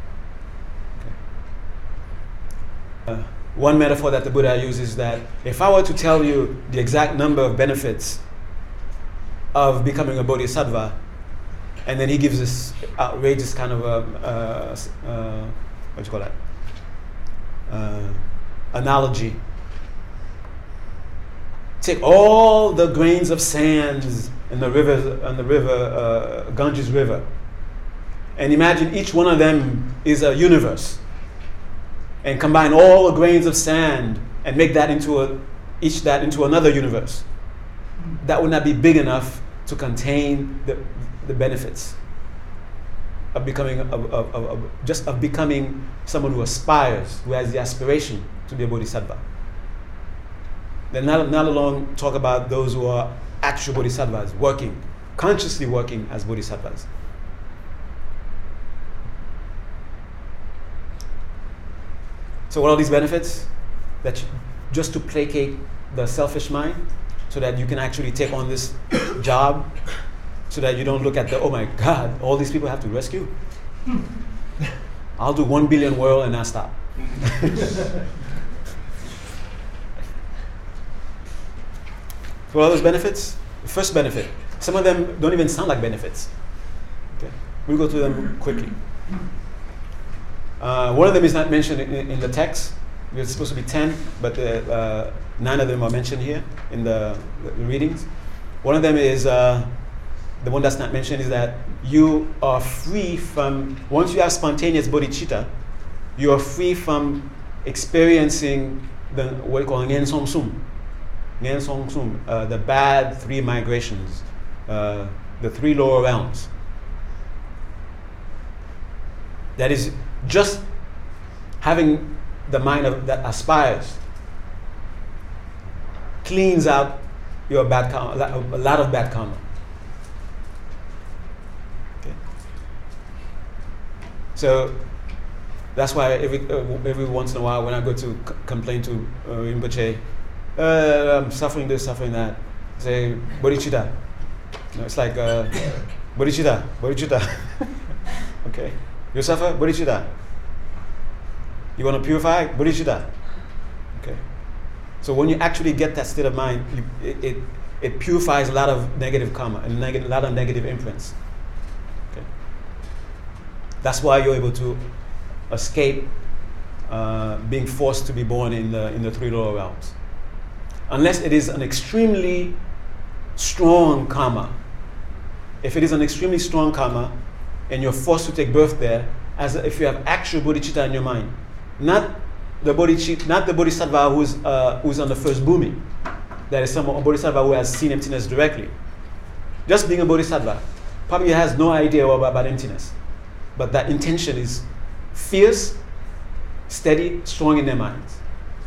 Okay. Uh, one metaphor that the Buddha uses is that if I were to tell you the exact number of benefits of becoming a bodhisattva, and then he gives this outrageous kind of a, uh, uh, what do you call that? Uh, analogy. Take all the grains of sands in the river, in the river, uh, Ganges River, and imagine each one of them is a universe. And combine all the grains of sand and make that into a, each that into another universe. That would not be big enough to contain the the benefits of becoming of, of, of, of just of becoming someone who aspires, who has the aspiration to be a bodhisattva. Then not, not alone talk about those who are actual bodhisattvas, working, consciously working as bodhisattvas. So what are these benefits? That you, just to placate the selfish mind, so that you can actually take on this job, so that you don't look at the, oh my God, all these people have to rescue. I'll do one billion world and not stop. What are those benefits? The first benefit. Some of them don't even sound like benefits. Okay. We'll go through them quickly. Uh, one of them is not mentioned in, in the text. There's supposed to be ten, but uh, uh, nine of them are mentioned here in the, the readings. One of them is, uh, the one that's not mentioned is that you are free from, once you have spontaneous bodhicitta, you are free from experiencing the, what we call Ngen Song Sum. Ngen Song Sum, uh, the bad three migrations, uh, the three lower realms. That is just having the mind of, that aspires, cleans out your bad karma, a lot of bad karma. Okay. So that's why every uh, every once in a while when I go to c- complain to uh, Rinpoche, uh, I'm suffering this, suffering that, say bodhicitta. You know, it's like uh, Bodhicitta, bodhicitta. Okay. You suffer? Bodhicitta. You want to purify? Bodhicitta. Okay. So when you actually get that state of mind, you, it, it it purifies a lot of negative karma and neg- a lot of negative imprints. Okay. That's why you're able to escape uh, being forced to be born in the in the three lower realms. Unless it is an extremely strong karma. If it is an extremely strong karma, and you're forced to take birth there, as a, if you have actual bodhicitta in your mind, not the bodhicitta, not the bodhisattva who's uh, who's on the first bhumi. That is some a bodhisattva who has seen emptiness directly. Just being a bodhisattva probably has no idea about, about emptiness, but that intention is fierce, steady, strong in their minds.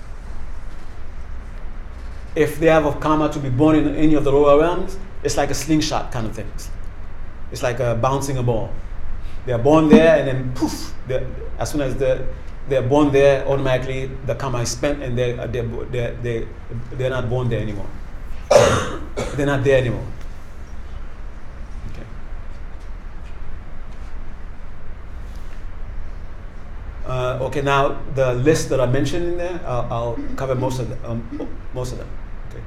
If they have a karma to be born in any of the lower realms, it's like a slingshot kind of thing. It's like uh, bouncing a ball. They are born there, and then poof! As soon as they're, they're born there, automatically the karma is spent, and they're they're they're, they're, they're not born there anymore. They're not there anymore. Okay. Uh, okay. Now the list that I mentioned in there, I'll, I'll cover most of them. Um, most of them. Okay.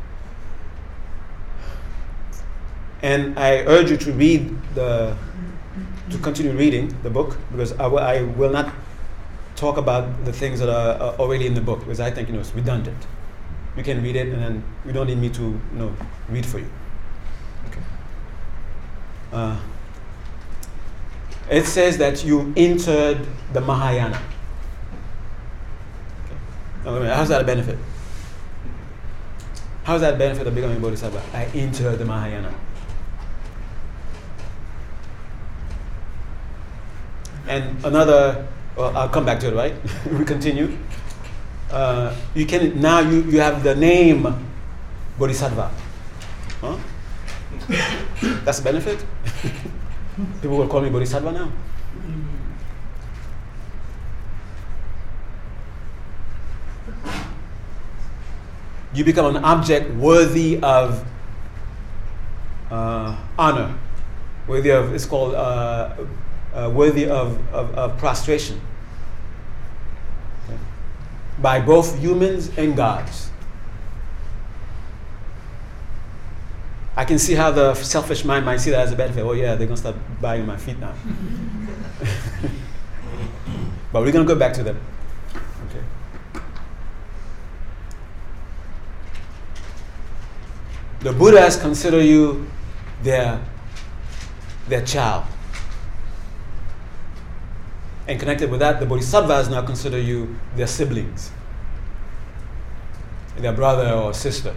And I urge you to read the. to continue reading the book, because I, w- I will not talk about the things that are, are already in the book, because I think, you know, it's redundant. You can read it, and then you don't need me to, you know, read for you. Okay. Uh, it says that you entered the Mahayana. Okay. Now, wait a minute, how's that a benefit? How's that a benefit of becoming a bodhisattva? I entered the Mahayana. And another, well, I'll come back to it, right? We continue. Uh, you can now you, you have the name Bodhisattva. Huh? That's a benefit. People will call me Bodhisattva now. You become an object worthy of uh, honor, worthy of, it's called uh, uh, worthy of, of, of prostration, okay, by both humans and gods. I can see how the selfish mind might see that as a benefit. Oh yeah, they're going to start buying my feet now. But we're going to go back to them. Okay. The Buddhas consider you their, their child. And connected with that, the Bodhisattvas now consider you their siblings, their brother or sister.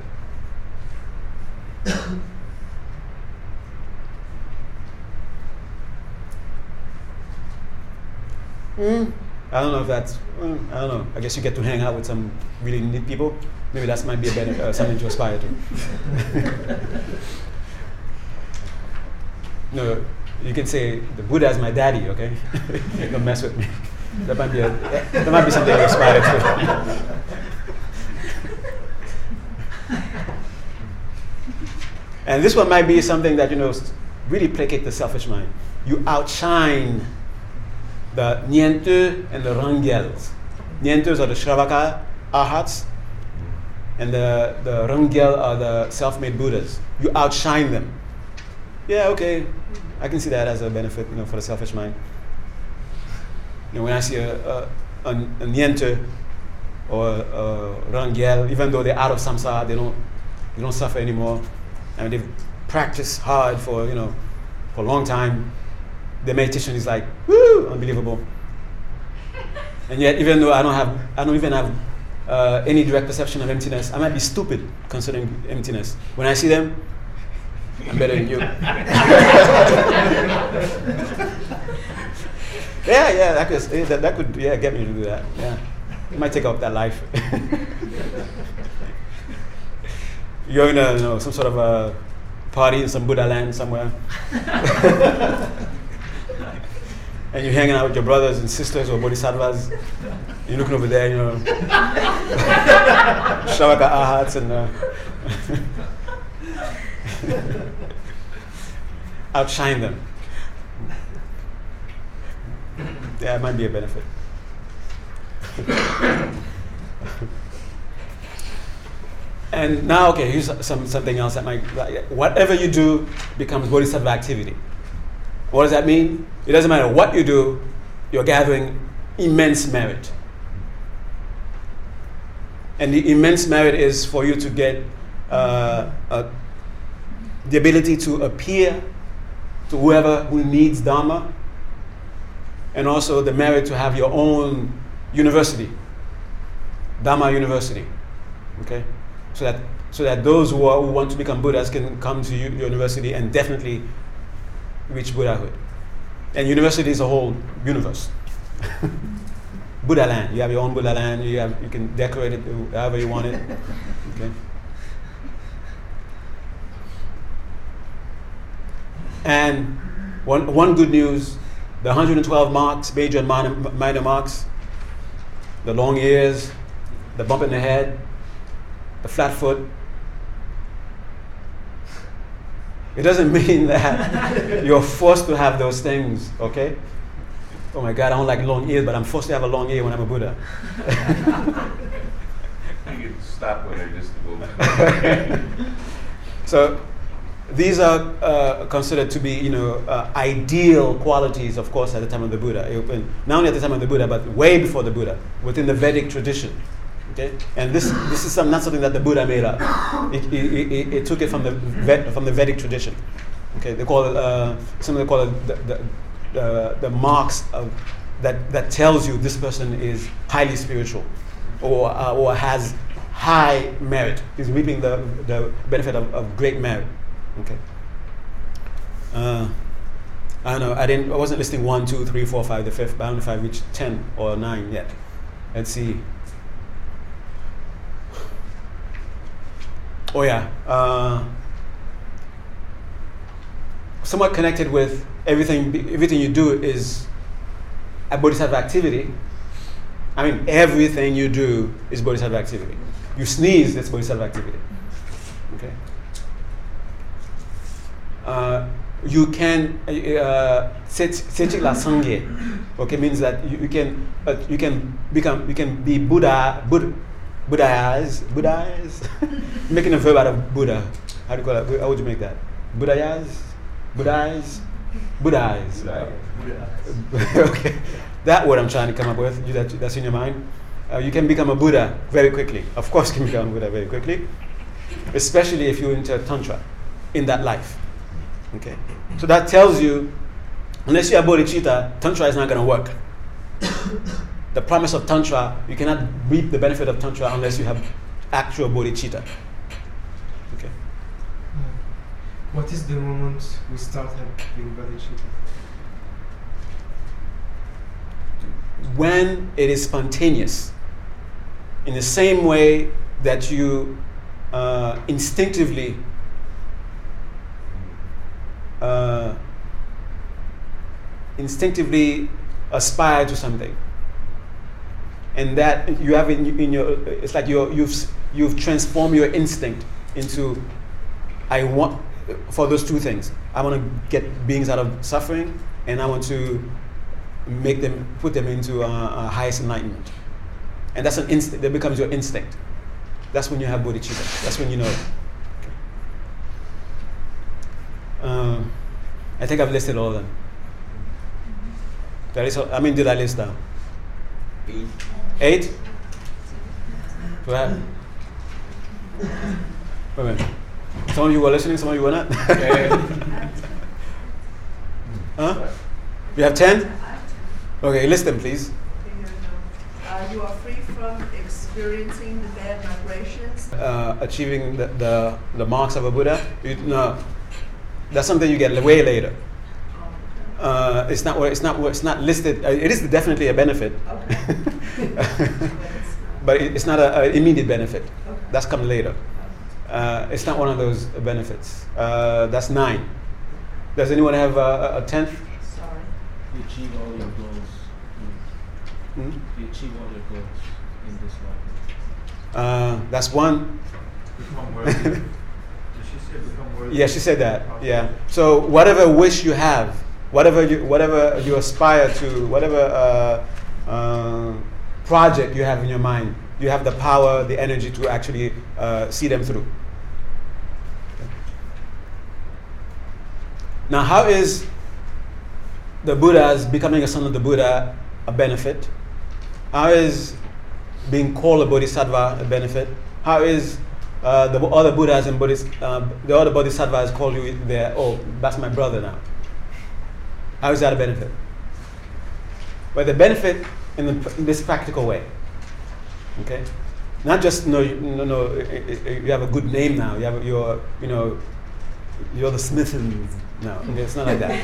Mm. I don't know if that's, mm, I don't know. I guess you get to hang out with some really neat people. Maybe that might be a better, uh, something to aspire to. No, you can say the Buddha is my daddy, okay? Don't mess with me. That might be a, that might be something to aspire to. And this one might be something that, you know, really placate the selfish mind. You outshine the Nyentu and the Rangyels. Nyentus are the Shravaka Arhats, and the, the Rangyel are the self-made Buddhas. You outshine them. Yeah, okay, I can see that as a benefit, you know, for the selfish mind. You know, when I see a, a, a, a Nyentu or a, a Rangyel, even though they're out of samsara, they don't, they don't suffer anymore. I mean, they've practiced hard for, you know, for a long time. The meditation is like, woo, unbelievable. And yet, even though I don't have, I don't even have uh, any direct perception of emptiness, I might be stupid concerning emptiness. When I see them, I'm better than you. yeah, yeah, that could, that, that could, yeah, get me to do that. Yeah, it might take up that life. You're in a, you know, some sort of a party in some Buddha land somewhere. And you're hanging out with your brothers and sisters or bodhisattvas. You're looking over there, you know. Shravaka Arhats and uh, outshine them. Yeah, it might be a benefit. And now, okay, here's some something else that might. Whatever you do becomes bodhisattva activity. What does that mean? It doesn't matter what you do, you're gathering immense merit. And the immense merit is for you to get uh, uh, the ability to appear to whoever who needs Dharma, and also the merit to have your own university, Dharma University. Okay, so that so that those who, are, who want to become Buddhas can come to u- university and definitely reach Buddhahood. And university is a whole universe. Buddha land. You have your own Buddha land. You have you can decorate it however you want it. Okay. And one one good news: the one hundred twelve marks, major and minor, minor marks, the long ears, the bump in the head, the flat foot. It doesn't mean that you're forced to have those things. Okay. Oh my God, I don't like long ears, but I'm forced to have a long ear when I'm a Buddha. You can stop when they're just a moment. So these are uh, considered to be, you know, uh, ideal qualities, of course, at the time of the Buddha. Not only at the time of the Buddha, but way before the Buddha, within the Vedic tradition. Okay, and this this is some, not something that the Buddha made up. It, it, it, it took it from the Ved, from the Vedic tradition. Okay, they call it uh, some they call it the, the The, the marks of that that tells you this person is highly spiritual, or uh, or has high merit. Is reaping the the benefit of, of great merit. Okay. Uh, I don't know. I didn't. I wasn't listing one, two, three, four, five. The fifth. But I don't know if I reached ten or nine yet. Let's see. Oh yeah. Uh, somewhat connected with everything everything you do is a bodhisattva activity. I mean, everything you do is bodhisattva activity. You sneeze, it's bodhisattva activity. Okay. Uh, you can sechik la sangye. Okay, means that you, you can uh, you can become you can be Buddha Buddha Buddhaize Buddhaize making a verb out of Buddha. How do you call it? How would you make that? Buddhaize Buddhaize Buddhaize. Okay, that word I'm trying to come up with. You, that, that's in your mind. Uh, you can become a Buddha very quickly. Of course, you can become a Buddha very quickly, especially if you're into Tantra in that life. Okay, so that tells you, unless you are bodhicitta, Tantra is not going to work. The promise of Tantra, you cannot reap the benefit of Tantra unless you have actual bodhicitta. Okay. What is the moment we start having bodhicitta? When it is spontaneous, in the same way that you uh, instinctively uh, instinctively aspire to something, and that you have in, in your, it's like you're, you've you've transformed your instinct into, I want, for those two things. I want to get beings out of suffering, and I want to make them, put them into uh, uh, highest enlightenment. And that's an instinct. That becomes your instinct. That's when you have bodhicitta. That's when you know it. Uh, I think I've listed all of them. Did I, list all, I mean, did I list down? Eight. Eight? Well, wait a minute. Some of you were listening, some of you were not. Huh? You have ten? Okay, list them, please. Uh, you are free from experiencing the bad vibrations. Uh, achieving the, the, the marks of a Buddha? You, no. That's something you get way later. Uh, it's not. It's not. It's not listed. Uh, it is definitely a benefit, Okay. but it, it's not an immediate benefit. Okay. That's come later. Uh, it's not one of those benefits. Uh, that's nine. Does anyone have a, a tenth? Sorry. You achieve all your goals. Hmm? You achieve all your goals in this life. Uh, that's one. Become worthy. Did she say become worthy? Yeah, she said that. Yeah. So whatever wish you have, whatever you whatever you aspire to, whatever uh, uh, project you have in your mind, you have the power, the energy to actually uh, see them through. Now, how is the Buddha's becoming a son of the Buddha a benefit? How is being called a bodhisattva a benefit? How is uh, the other Buddhas and Bodhis, uh, the other bodhisattvas call you there? Oh, that's my brother now. How is that a benefit? Well, the benefit in, the, in this practical way. Okay, not just no, no, no. You have a good name now. You have your, you know, you're the Smith and no. Okay, it's not like that.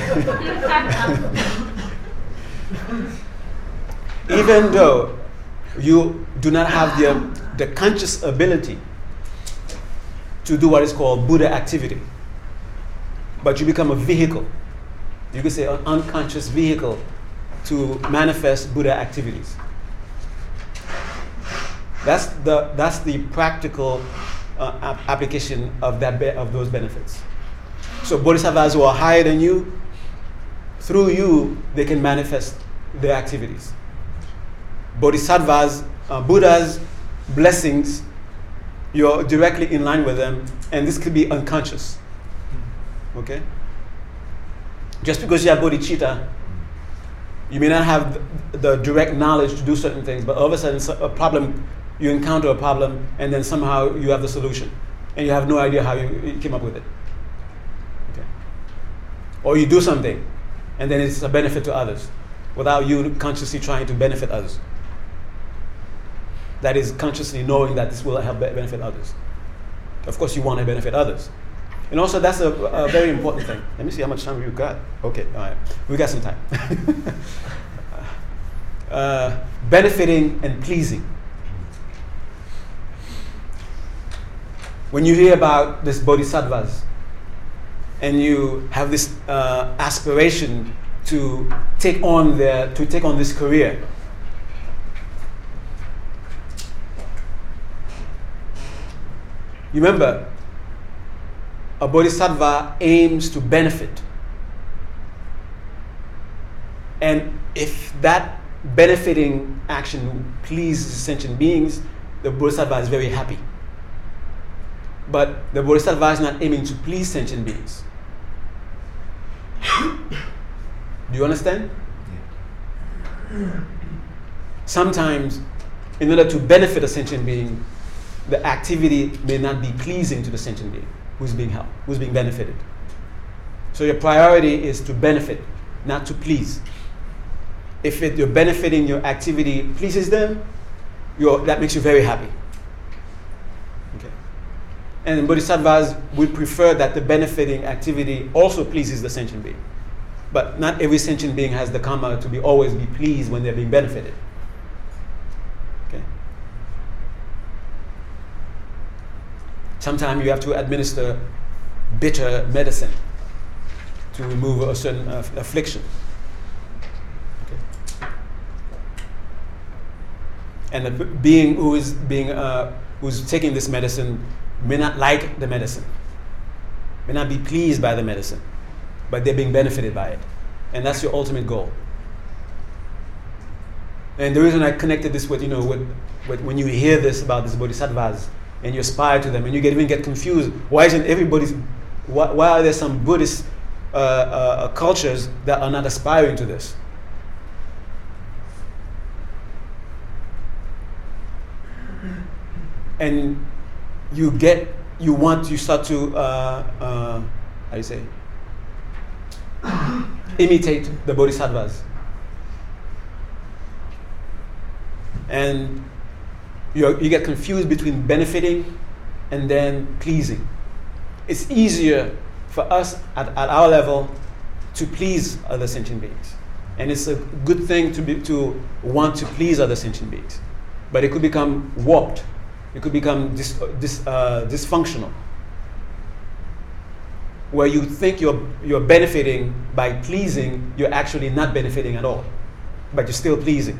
Okay. Even though you do not have the the conscious ability to do what is called Buddha activity, but you become a vehicle. You could say an unconscious vehicle to manifest Buddha activities. That's the that's the practical uh, ap- application of that be- of those benefits. So bodhisattvas who are higher than you, through you they can manifest their activities. Bodhisattvas, uh, Buddha's blessings, you're directly in line with them, and this could be unconscious. Okay. Just because you have bodhicitta, you may not have the, the direct knowledge to do certain things, but all of a sudden a problem, you encounter a problem, and then somehow you have the solution, and you have no idea how you, you came up with it. Okay. Or you do something, and then it's a benefit to others, without you consciously trying to benefit others. That is consciously knowing that this will help benefit others. Of course, you want to benefit others. And also, that's a, a very important thing. Let me see how much time we've got. Okay, all right. We got some time. uh, benefiting and pleasing. When you hear about this bodhisattvas, and you have this uh, aspiration to take on their, to take on this career, you remember, a bodhisattva aims to benefit. And if that benefiting action pleases sentient beings, the bodhisattva is very happy. But the bodhisattva is not aiming to please sentient beings. Do you understand? Yeah. Sometimes, in order to benefit a sentient being, the activity may not be pleasing to the sentient being who's being helped, who's being benefited. So your priority is to benefit, not to please. If it, you're benefiting, your activity pleases them, you're, that makes you very happy. Okay. And bodhisattvas would prefer that the benefiting activity also pleases the sentient being. But not every sentient being has the karma to be always be pleased when they're being benefited. Okay. Sometimes you have to administer bitter medicine to remove a certain uh, affliction. Okay. And the b- being who is being uh, who's taking this medicine may not like the medicine, may not be pleased by the medicine, but they're being benefited by it, and that's your ultimate goal. And the reason I connected this with, you know, with, with when you hear this about these bodhisattvas, and you aspire to them, and you get even get confused. Why isn't everybody's? Why, why are there some Buddhist uh, uh, cultures that are not aspiring to this? And you get, you want, you start to, uh, uh, how do you say, imitate the bodhisattvas, and You, you get confused between benefiting and then pleasing. It's easier for us at, at our level to please other sentient beings. And it's a good thing to be, to want to please other sentient beings. But it could become warped. It could become dis, dis, uh, dysfunctional. Where you think you're, you're benefiting by pleasing, you're actually not benefiting at all. But you're still pleasing.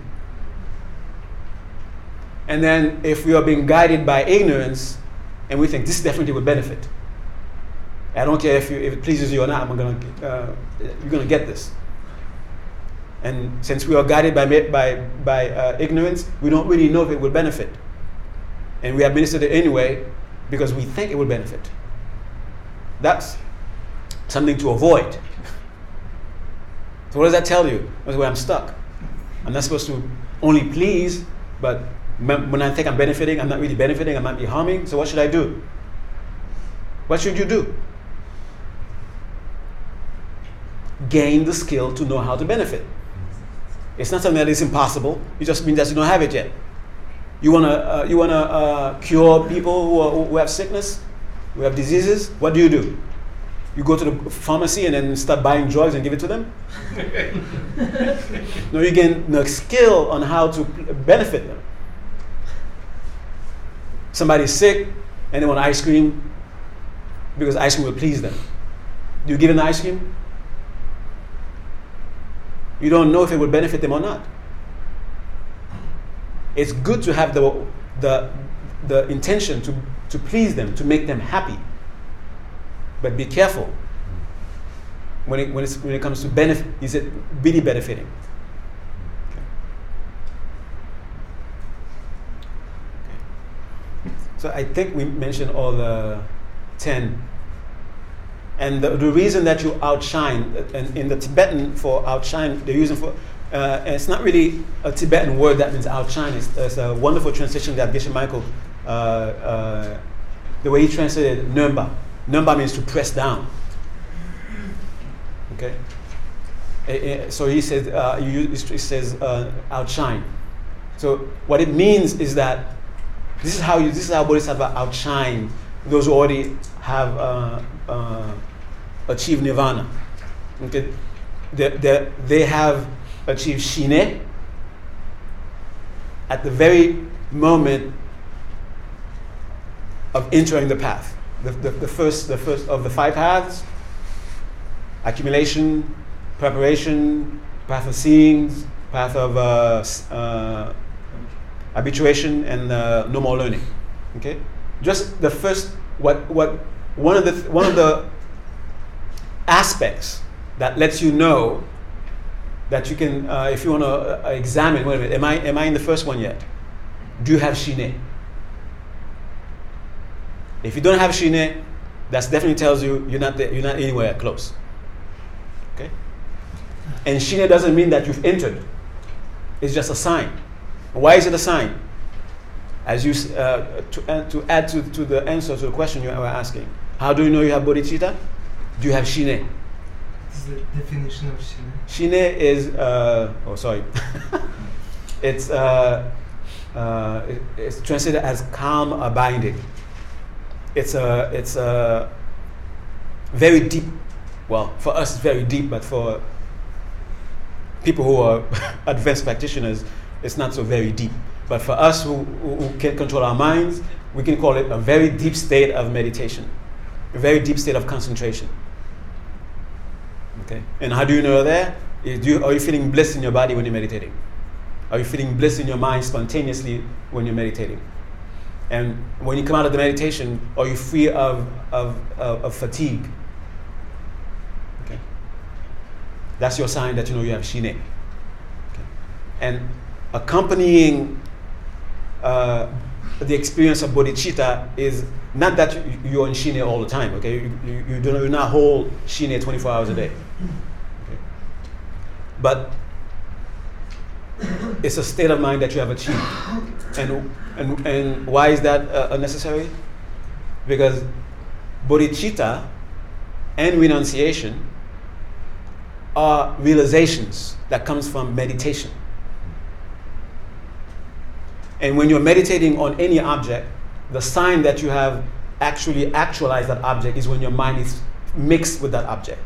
And then if we are being guided by ignorance, and we think this definitely would benefit, I don't care if, you, if it pleases you or not. I'm gonna, uh, you're gonna get this. And since we are guided by by by uh, ignorance, we don't really know if it will benefit, and we administer it anyway because we think it will benefit. That's something to avoid. So what does that tell you? That's where I'm stuck. I'm not supposed to only please, but when I think I'm benefiting, I'm not really benefiting. I might be harming. So what should I do? What should you do? Gain the skill to know how to benefit. It's not something that is impossible. It just means that you don't have it yet. You wanna uh, you wanna uh, cure people who, are, who have sickness, who have diseases. What do you do? You go to the pharmacy and then start buying drugs and give it to them? No, you gain the skill on how to benefit them. Somebody's sick and they want ice cream because ice cream will please them. Do you give them the ice cream? You don't know if it will benefit them or not. It's good to have the the the intention to, to please them, to make them happy. But be careful when it when, it's, when it comes to benefit. Is it really benefiting? Okay. Okay. So I think we mentioned all the ten. And the, the reason that you outshine, and in the Tibetan for outshine, they're using for, uh, and it's not really a Tibetan word that means outshine. It's, it's a wonderful translation that Geshe Michael, uh, uh, the way he translated Nirmba. Nirmba means to press down. Okay. Uh, uh, so he says, uh, he, he says uh, outshine. So what it means is that this is how you, this is how Bodhisattva outshine those who already have uh, uh, achieved nirvana. Okay, they, they, they have achieved shine at the very moment of entering the path. The, the, the first, the first of the five paths: accumulation, preparation, path of seeing, path of uh, uh, habituation, and uh, no more learning. Okay. Just the first, what what one of the th- one of the aspects that lets you know that you can, uh, if you want to uh, examine. Wait a minute, am I am I in the first one yet? Do you have shine? If you don't have shine, that definitely tells you you're not there, you're not anywhere close. Okay. And shine doesn't mean that you've entered. It's just a sign. Why is it a sign? As you uh, to, uh, to add to, to the answer to the question you were asking, how do you know you have bodhicitta? Do you have shine? What is the definition of shine? Shine is uh, oh sorry, it's uh, uh, it, it's translated as calm abiding. It's a it's a very deep. Well, for us it's very deep, but for people who are advanced practitioners, it's not so very deep. But for us who, who, who can control our minds, we can call it a very deep state of meditation, a very deep state of concentration. Okay. And how do you know that? Is you, are you feeling bliss in your body when you're meditating? Are you feeling bliss in your mind spontaneously when you're meditating? And when you come out of the meditation, are you free of, of, of, of fatigue? Okay. That's your sign that you know you have shine. Okay. And accompanying uh, the experience of bodhicitta is not that you, you're in shine all the time. Okay, you, you, you do not hold shine twenty-four hours a day. Okay. But it's a state of mind that you have achieved. And and and why is that uh, necessary? Because bodhicitta and renunciation are realizations that comes from meditation. And when you're meditating on any object, the sign that you have actually actualized that object is when your mind is mixed with that object.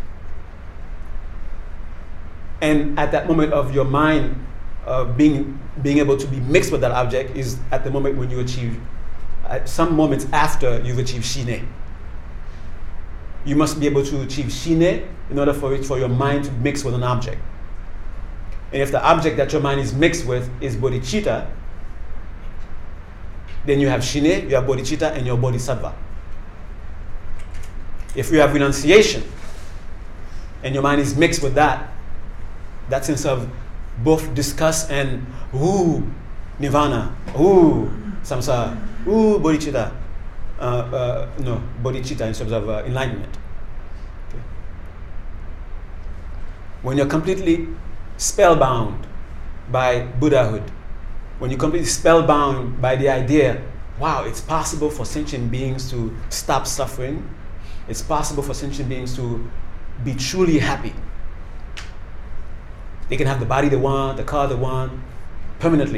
And at that moment of your mind uh, being being able to be mixed with that object is at the moment when you achieve, at some moments after you've achieved shine. You must be able to achieve shine in order for it for your mind to mix with an object. And if the object that your mind is mixed with is bodhicitta, then you have shine, you have bodhicitta, and your bodhisattva. If you have renunciation, and your mind is mixed with that, that sense of both disgust and ooh, nirvana, ooh, samsara, ooh, bodhicitta, uh, uh, no, bodhicitta in terms of uh, enlightenment. Okay. When you're completely spellbound by Buddhahood, when you're completely spellbound by the idea, wow, it's possible for sentient beings to stop suffering, it's possible for sentient beings to be truly happy. They can have the body they want, the car they want, permanently.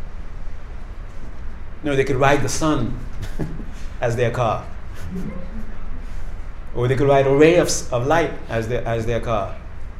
You know, they could ride the sun as their car. Or they could ride a ray of, of light as their, as their car.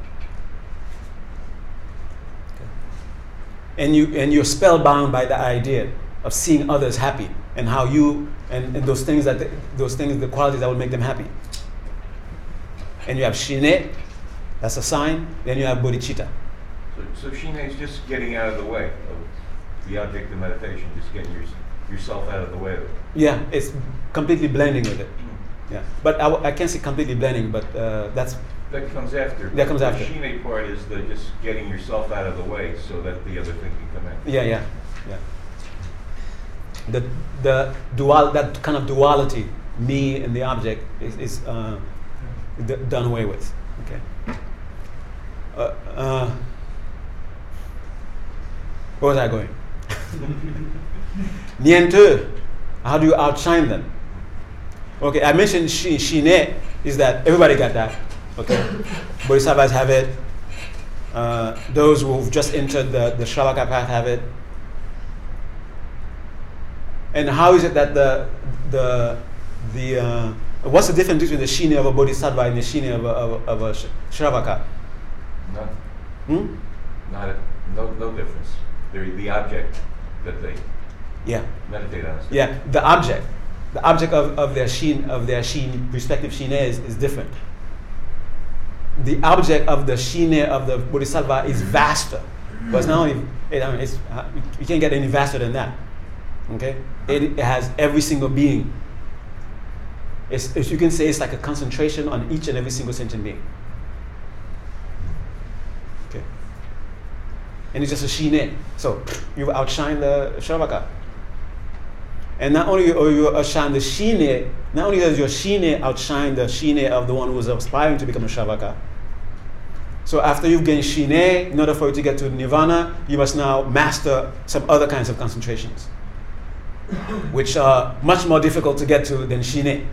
Okay. And, you, and you're spellbound by the idea of seeing others happy and how you, and, and those things, that they, those things, the qualities that will make them happy. And you have Shine, that's a sign, then you have Bodhicitta. So, so Shine is just getting out of the way of the object of meditation, just getting your, yourself out of the way of it. Yeah, it's completely blending with it. Yeah, but I, w- I can't say completely blending, but uh, that's That comes after. That comes the after. The Shine part is the just getting yourself out of the way so that the other thing can come in. yeah, yeah, yeah. The the dual that kind of duality, me and the object, is, is uh, d- done away with. Okay. Uh, uh, where was I going? Niente. How do you outshine them? Okay, I mentioned shi, Shine is that everybody got that. Okay, Bodhisattvas have it. Uh, those who've just entered the, the Shravaka path have it. And how is it that the the the uh, what's the difference between the Shine of a Bodhisattva and the Shine of a, of a, of a sh- Shravaka? None. Hmm? Not a, no, no difference. They're the object that they Yeah, meditate on. is yeah. The object, the object of, of their Shine of their Shine respective Shine is, is different. The object of the Shine of the Bodhisattva is vaster, but it's not only it, I mean, it's, uh, you can't get any vaster than that. Okay, it, it has every single being. It's, if you can say, it's like a concentration on each and every single sentient being. Okay, and it's just a Shine. So you outshine the Shravaka. And not only do you outshine the Shine, not only does your Shine outshine the Shine of the one who is aspiring to become a Shravaka. So after you've gained Shine, in order for you to get to Nirvana, you must now master some other kinds of concentrations, which are much more difficult to get to than Shine.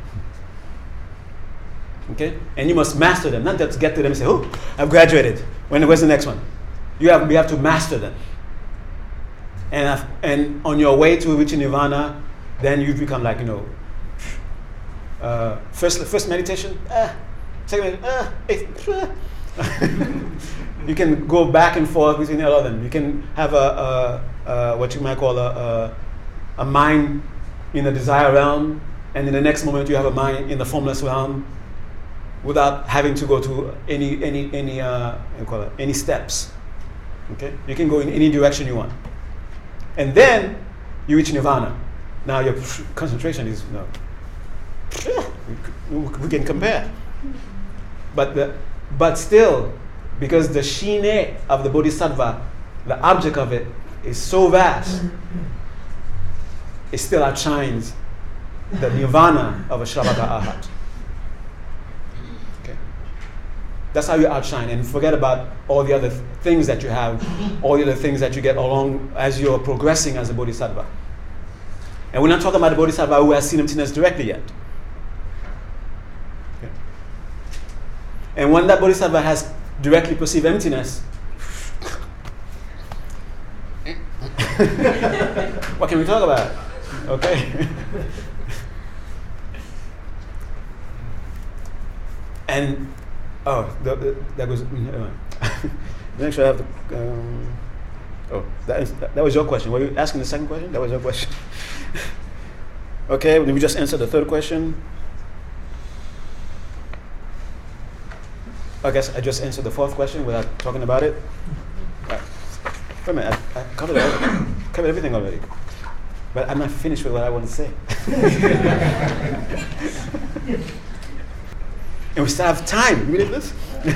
Okay? And you must master them, not just get to them and say, oh, I've graduated. When, where's the next one? You have, you have to master them. And, af- and on your way to reaching Nirvana, then you become like, you know, uh, first first meditation, ah, second meditation, ah, eighth, ah. You can go back and forth between all of them. You can have a, a, a what you might call a, a a mind in the desire realm, and in the next moment you have a mind in the formless realm, without having to go to any any any uh, what do you call it, any steps. Okay, you can go in any direction you want, and then you reach Nirvana. Now your concentration is you know, we can compare, but the but still, because the Shine of the Bodhisattva, the object of it, is so vast, it still outshines the Nirvana of a Shravaka Arhat. Okay, that's how you outshine, and forget about all the other th- things that you have, all the other things that you get along as you're progressing as a Bodhisattva. And we're not talking about the Bodhisattva who has seen emptiness directly yet. Okay. And when that Bodhisattva has directly perceived emptiness, what can we talk about? Okay. And oh, the, the, that was. Make sure I have the. Um, oh, that, is, that, that was your question. Were you asking the second question? That was your question. Okay, did we just answer the third question? I guess I just answered the fourth question without talking about it. Right. Wait a minute, I, I covered, everything, covered everything already. But I'm not finished with what I want to say. And we still have time. You believe this?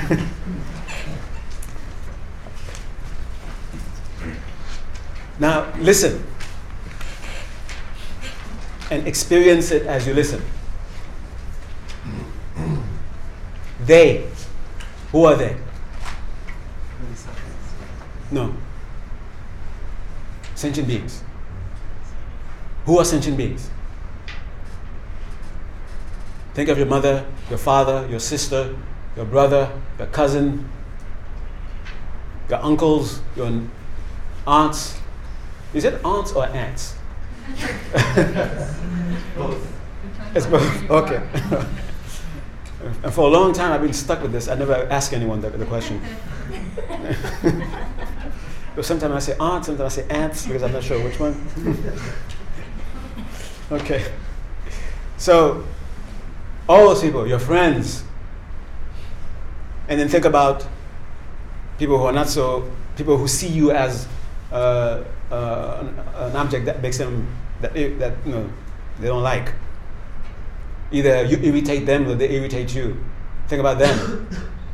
Now, listen. And experience it as you listen. They. Who are they? No. Sentient beings. Who are sentient beings? Think of your mother, your father, your sister, your brother, your cousin, your uncles, your aunts. Is it aunts or aunts? Both. It's both. Okay. And for a long time, I've been stuck with this. I never ask anyone the, the question. But sometimes I say aunt, sometimes I say aunts because I'm not sure which one. Okay. So, all those people, your friends, and then think about people who are not so, people who see you as uh, uh, an, an object that makes them, that, that you know, they don't like. Either you irritate them or they irritate you. Think about them.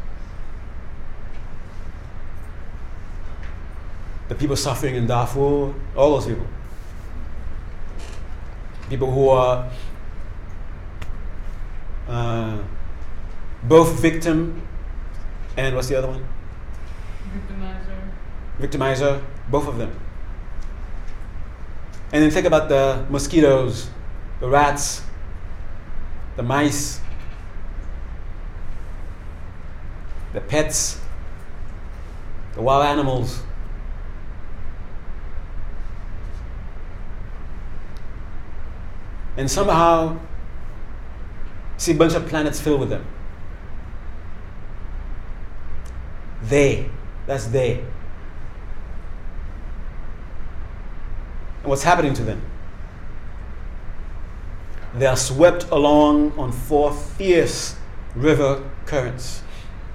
The people suffering in Darfur, all those people. People who are uh, both victim and what's the other one? Victimizer. Victimizer, both of them. And then think about the mosquitoes, the rats, the mice, the pets, the wild animals. And somehow see a bunch of planets filled with them. They, that's they. And what's happening to them? They are swept along on four fierce river currents.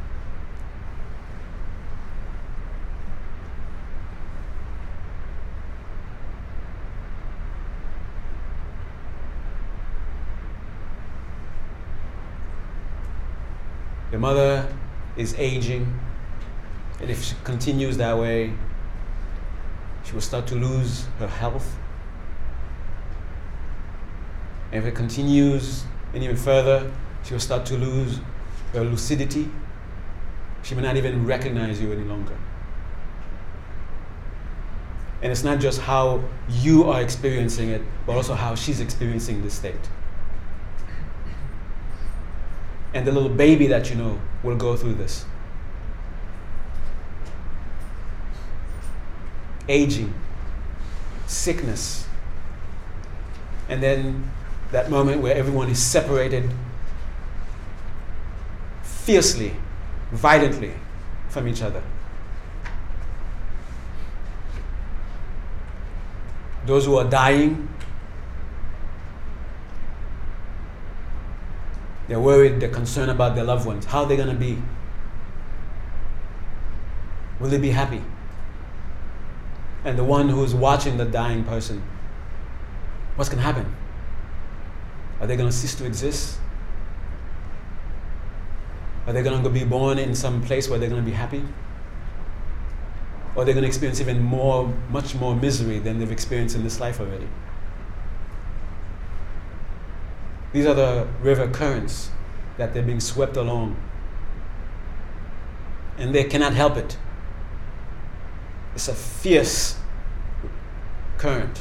Your mother is aging, and if she continues that way, she will start to lose her health. And if it continues and even further, she will start to lose her lucidity. She may not even recognize you any longer. And it's not just how you are experiencing it, but also how she's experiencing this state. And the little baby that you know will go through this. Aging, sickness, and then that moment where everyone is separated fiercely, violently from each other. Those who are dying, they're worried, they're concerned about their loved ones. How are they going to be? Will they be happy? And the one who is watching the dying person, what's going to happen? Are they going to cease to exist? Are they going to be born in some place where they're going to be happy? Or are they going to experience even more, much more misery than they've experienced in this life already? These are the river currents that they're being swept along. And they cannot help it. It's a fierce current.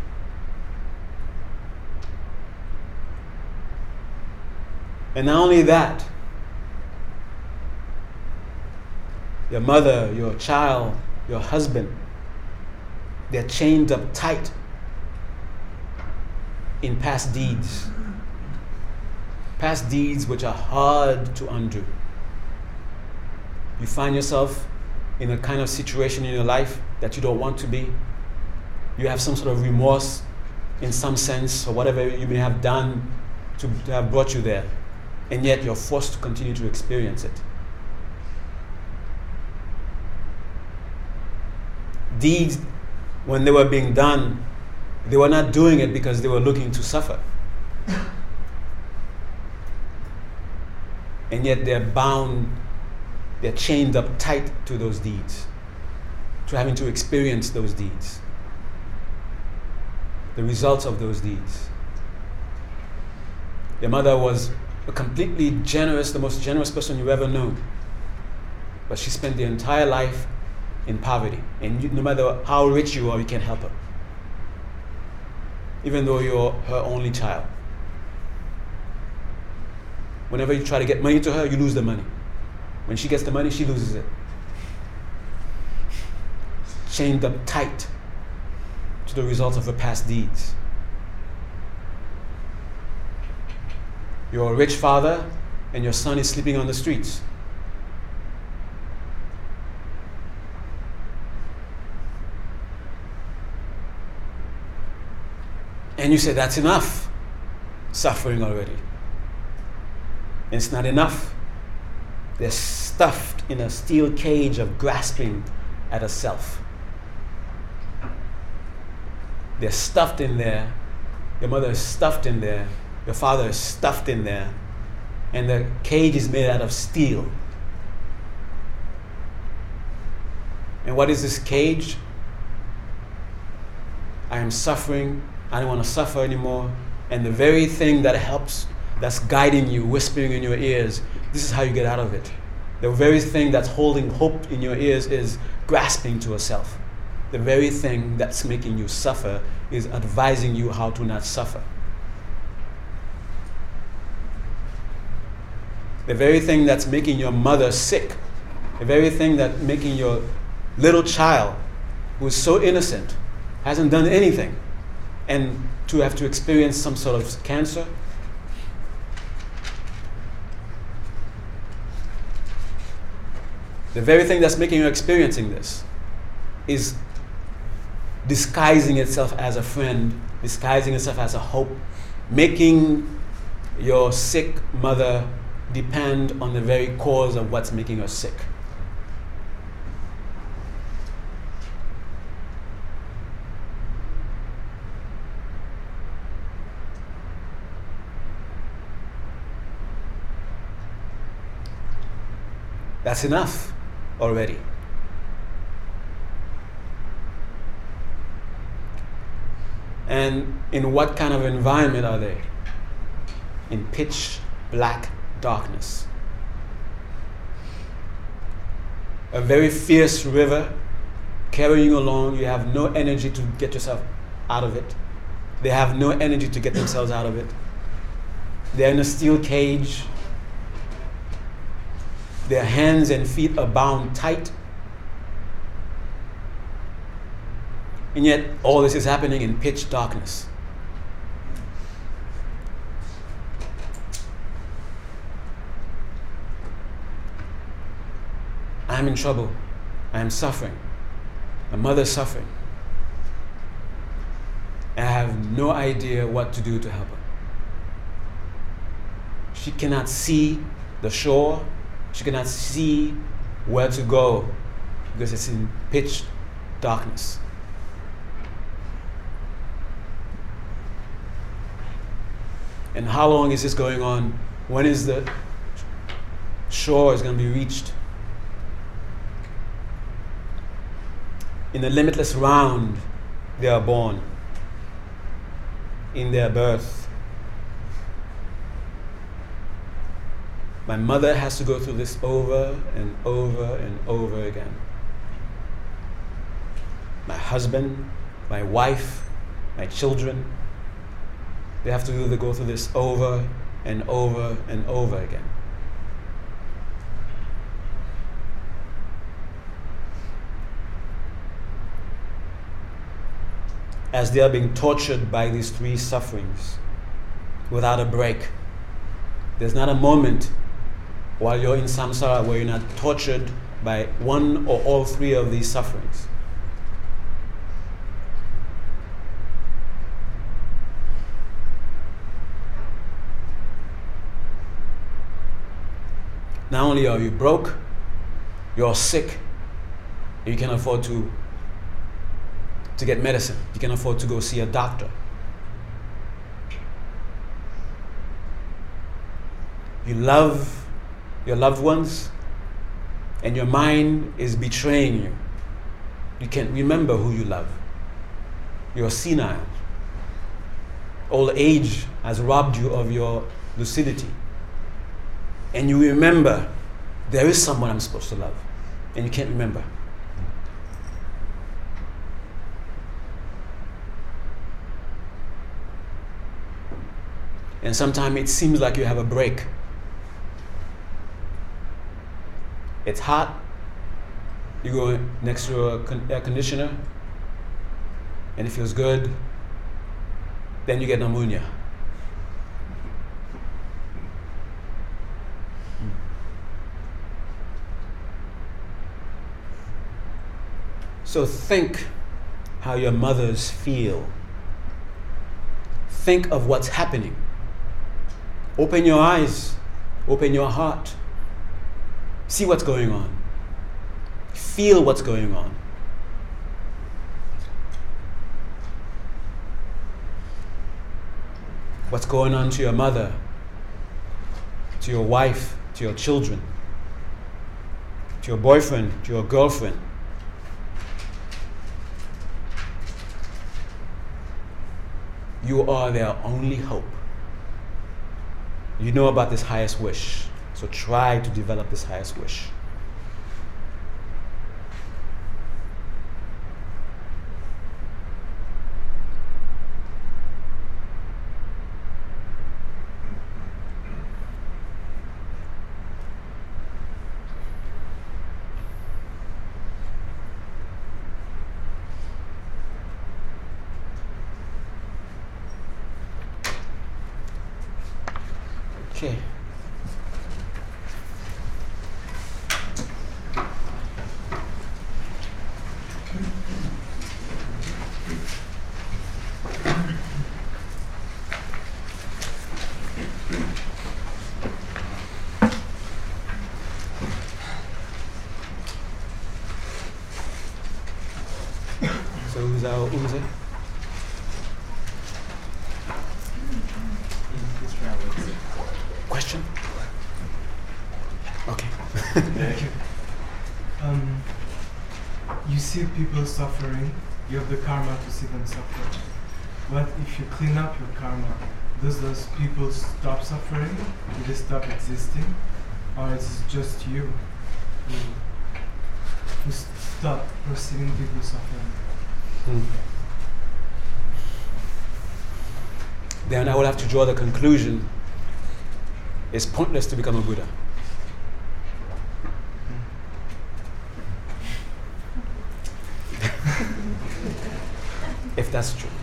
And not only that, your mother, your child, your husband, they're chained up tight in past deeds. Past deeds which are hard to undo. You find yourself in a kind of situation in your life that you don't want to be. You have some sort of remorse in some sense, or whatever you may have done to, to have brought you there. And yet you're forced to continue to experience it. Deeds, when they were being done, they were not doing it because they were looking to suffer. And yet they're bound, they're chained up tight to those deeds, to having to experience those deeds, the results of those deeds. Your mother was a completely generous, the most generous person you've ever known. But she spent the entire life in poverty. And you, no matter how rich you are, you can't help her. Even though you're her only child. Whenever you try to get money to her, you lose the money. When she gets the money, she loses it. Chained up tight to the results of her past deeds. You're a rich father, and your son is sleeping on the streets. And you say, that's enough suffering already. And it's not enough. They're stuffed in a steel cage of grasping at a self. They're stuffed in there. Your mother is stuffed in there. Your father is stuffed in there. And the cage is made out of steel. And what is this cage? I am suffering. I don't want to suffer anymore. And the very thing that helps, that's guiding you, whispering in your ears, this is how you get out of it. The very thing that's holding hope in your ears is grasping to a self. The very thing that's making you suffer is advising you how to not suffer. The very thing that's making your mother sick, the very thing that's making your little child, who is so innocent, hasn't done anything, and to have to experience some sort of cancer. The very thing that's making you experiencing this is disguising itself as a friend, disguising itself as a hope, making your sick mother depend on the very cause of what's making her sick. That's enough already. And in what kind of environment are they? In pitch black darkness. A very fierce river carrying you along. You have no energy to get yourself out of it. They have no energy to get themselves out of it. They're in a steel cage. Their hands and feet are bound tight. And yet, all this is happening in pitch darkness. I'm in trouble. I am suffering. My mother's suffering. And I have no idea what to do to help her. She cannot see the shore. She cannot see where to go because it's in pitch darkness. And how long is this going on? When is the shore is going to be reached? In the limitless round, they are born. In their birth. My mother has to go through this over and over and over again. My husband, my wife, my children, they have to go through this over and over and over again. As they are being tortured by these three sufferings without a break. There's not a moment while you're in samsara where you're not tortured by one or all three of these sufferings. Not only are you broke, you're sick, and you can afford to to get medicine. You can afford to go see a doctor. You love your loved ones, and your mind is betraying you. You can't remember who you love. You're senile. Old age has robbed you of your lucidity. And you remember there is someone I'm supposed to love, and you can't remember. And sometimes it seems like you have a break. It's hot. You go next to a con- air conditioner, and it feels good. Then you get pneumonia. So think how your mothers feel. Think of what's happening. Open your eyes. Open your heart. See what's going on. Feel what's going on. What's going on to your mother, to your wife, to your children, to your boyfriend, to your girlfriend. You are their only hope. You know about this highest wish, so try to develop this highest wish. Okay. So who's our Umze? Question? Okay. Um, you see people suffering, you have the karma to see them suffer. What if you clean up your karma? Does those people stop suffering? Do they stop existing? Or is it just you who, who stop perceiving people suffering? Hmm. Then I will have to draw the conclusion it's pointless to become a Buddha. If that's true.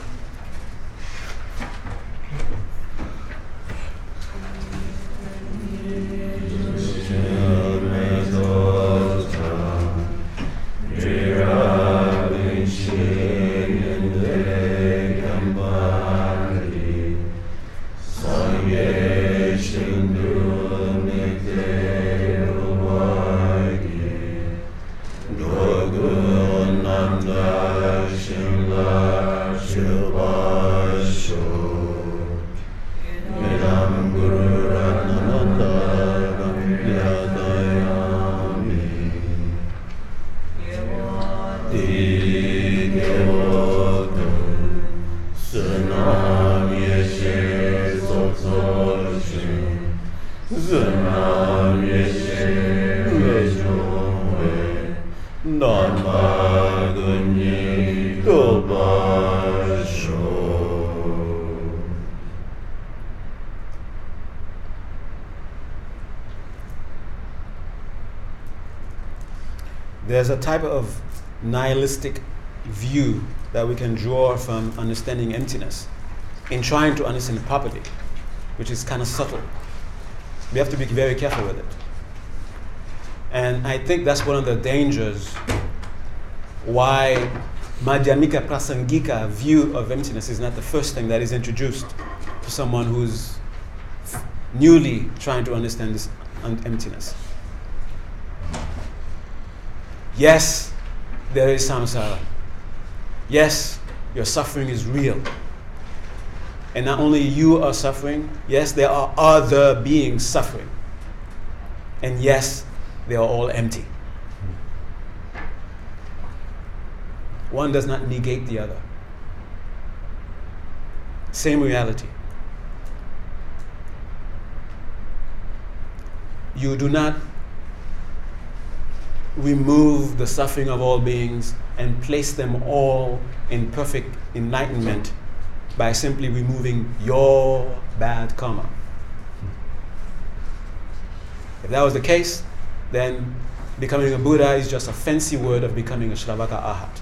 There's a type of nihilistic view that we can draw from understanding emptiness in trying to understand it properly, which is kind of subtle. We have to be very careful with it. And I think that's one of the dangers why Madhyamika Prasangika view of emptiness is not the first thing that is introduced to someone who's newly trying to understand this un- emptiness. Yes, there is samsara. Yes, your suffering is real. And not only you are suffering, yes, there are other beings suffering. And yes, they are all empty. One does not negate the other. Same reality. You do not remove the suffering of all beings and place them all in perfect enlightenment by simply removing your bad karma. If that was the case, then becoming a Buddha is just a fancy word of becoming a Shravaka Arhat.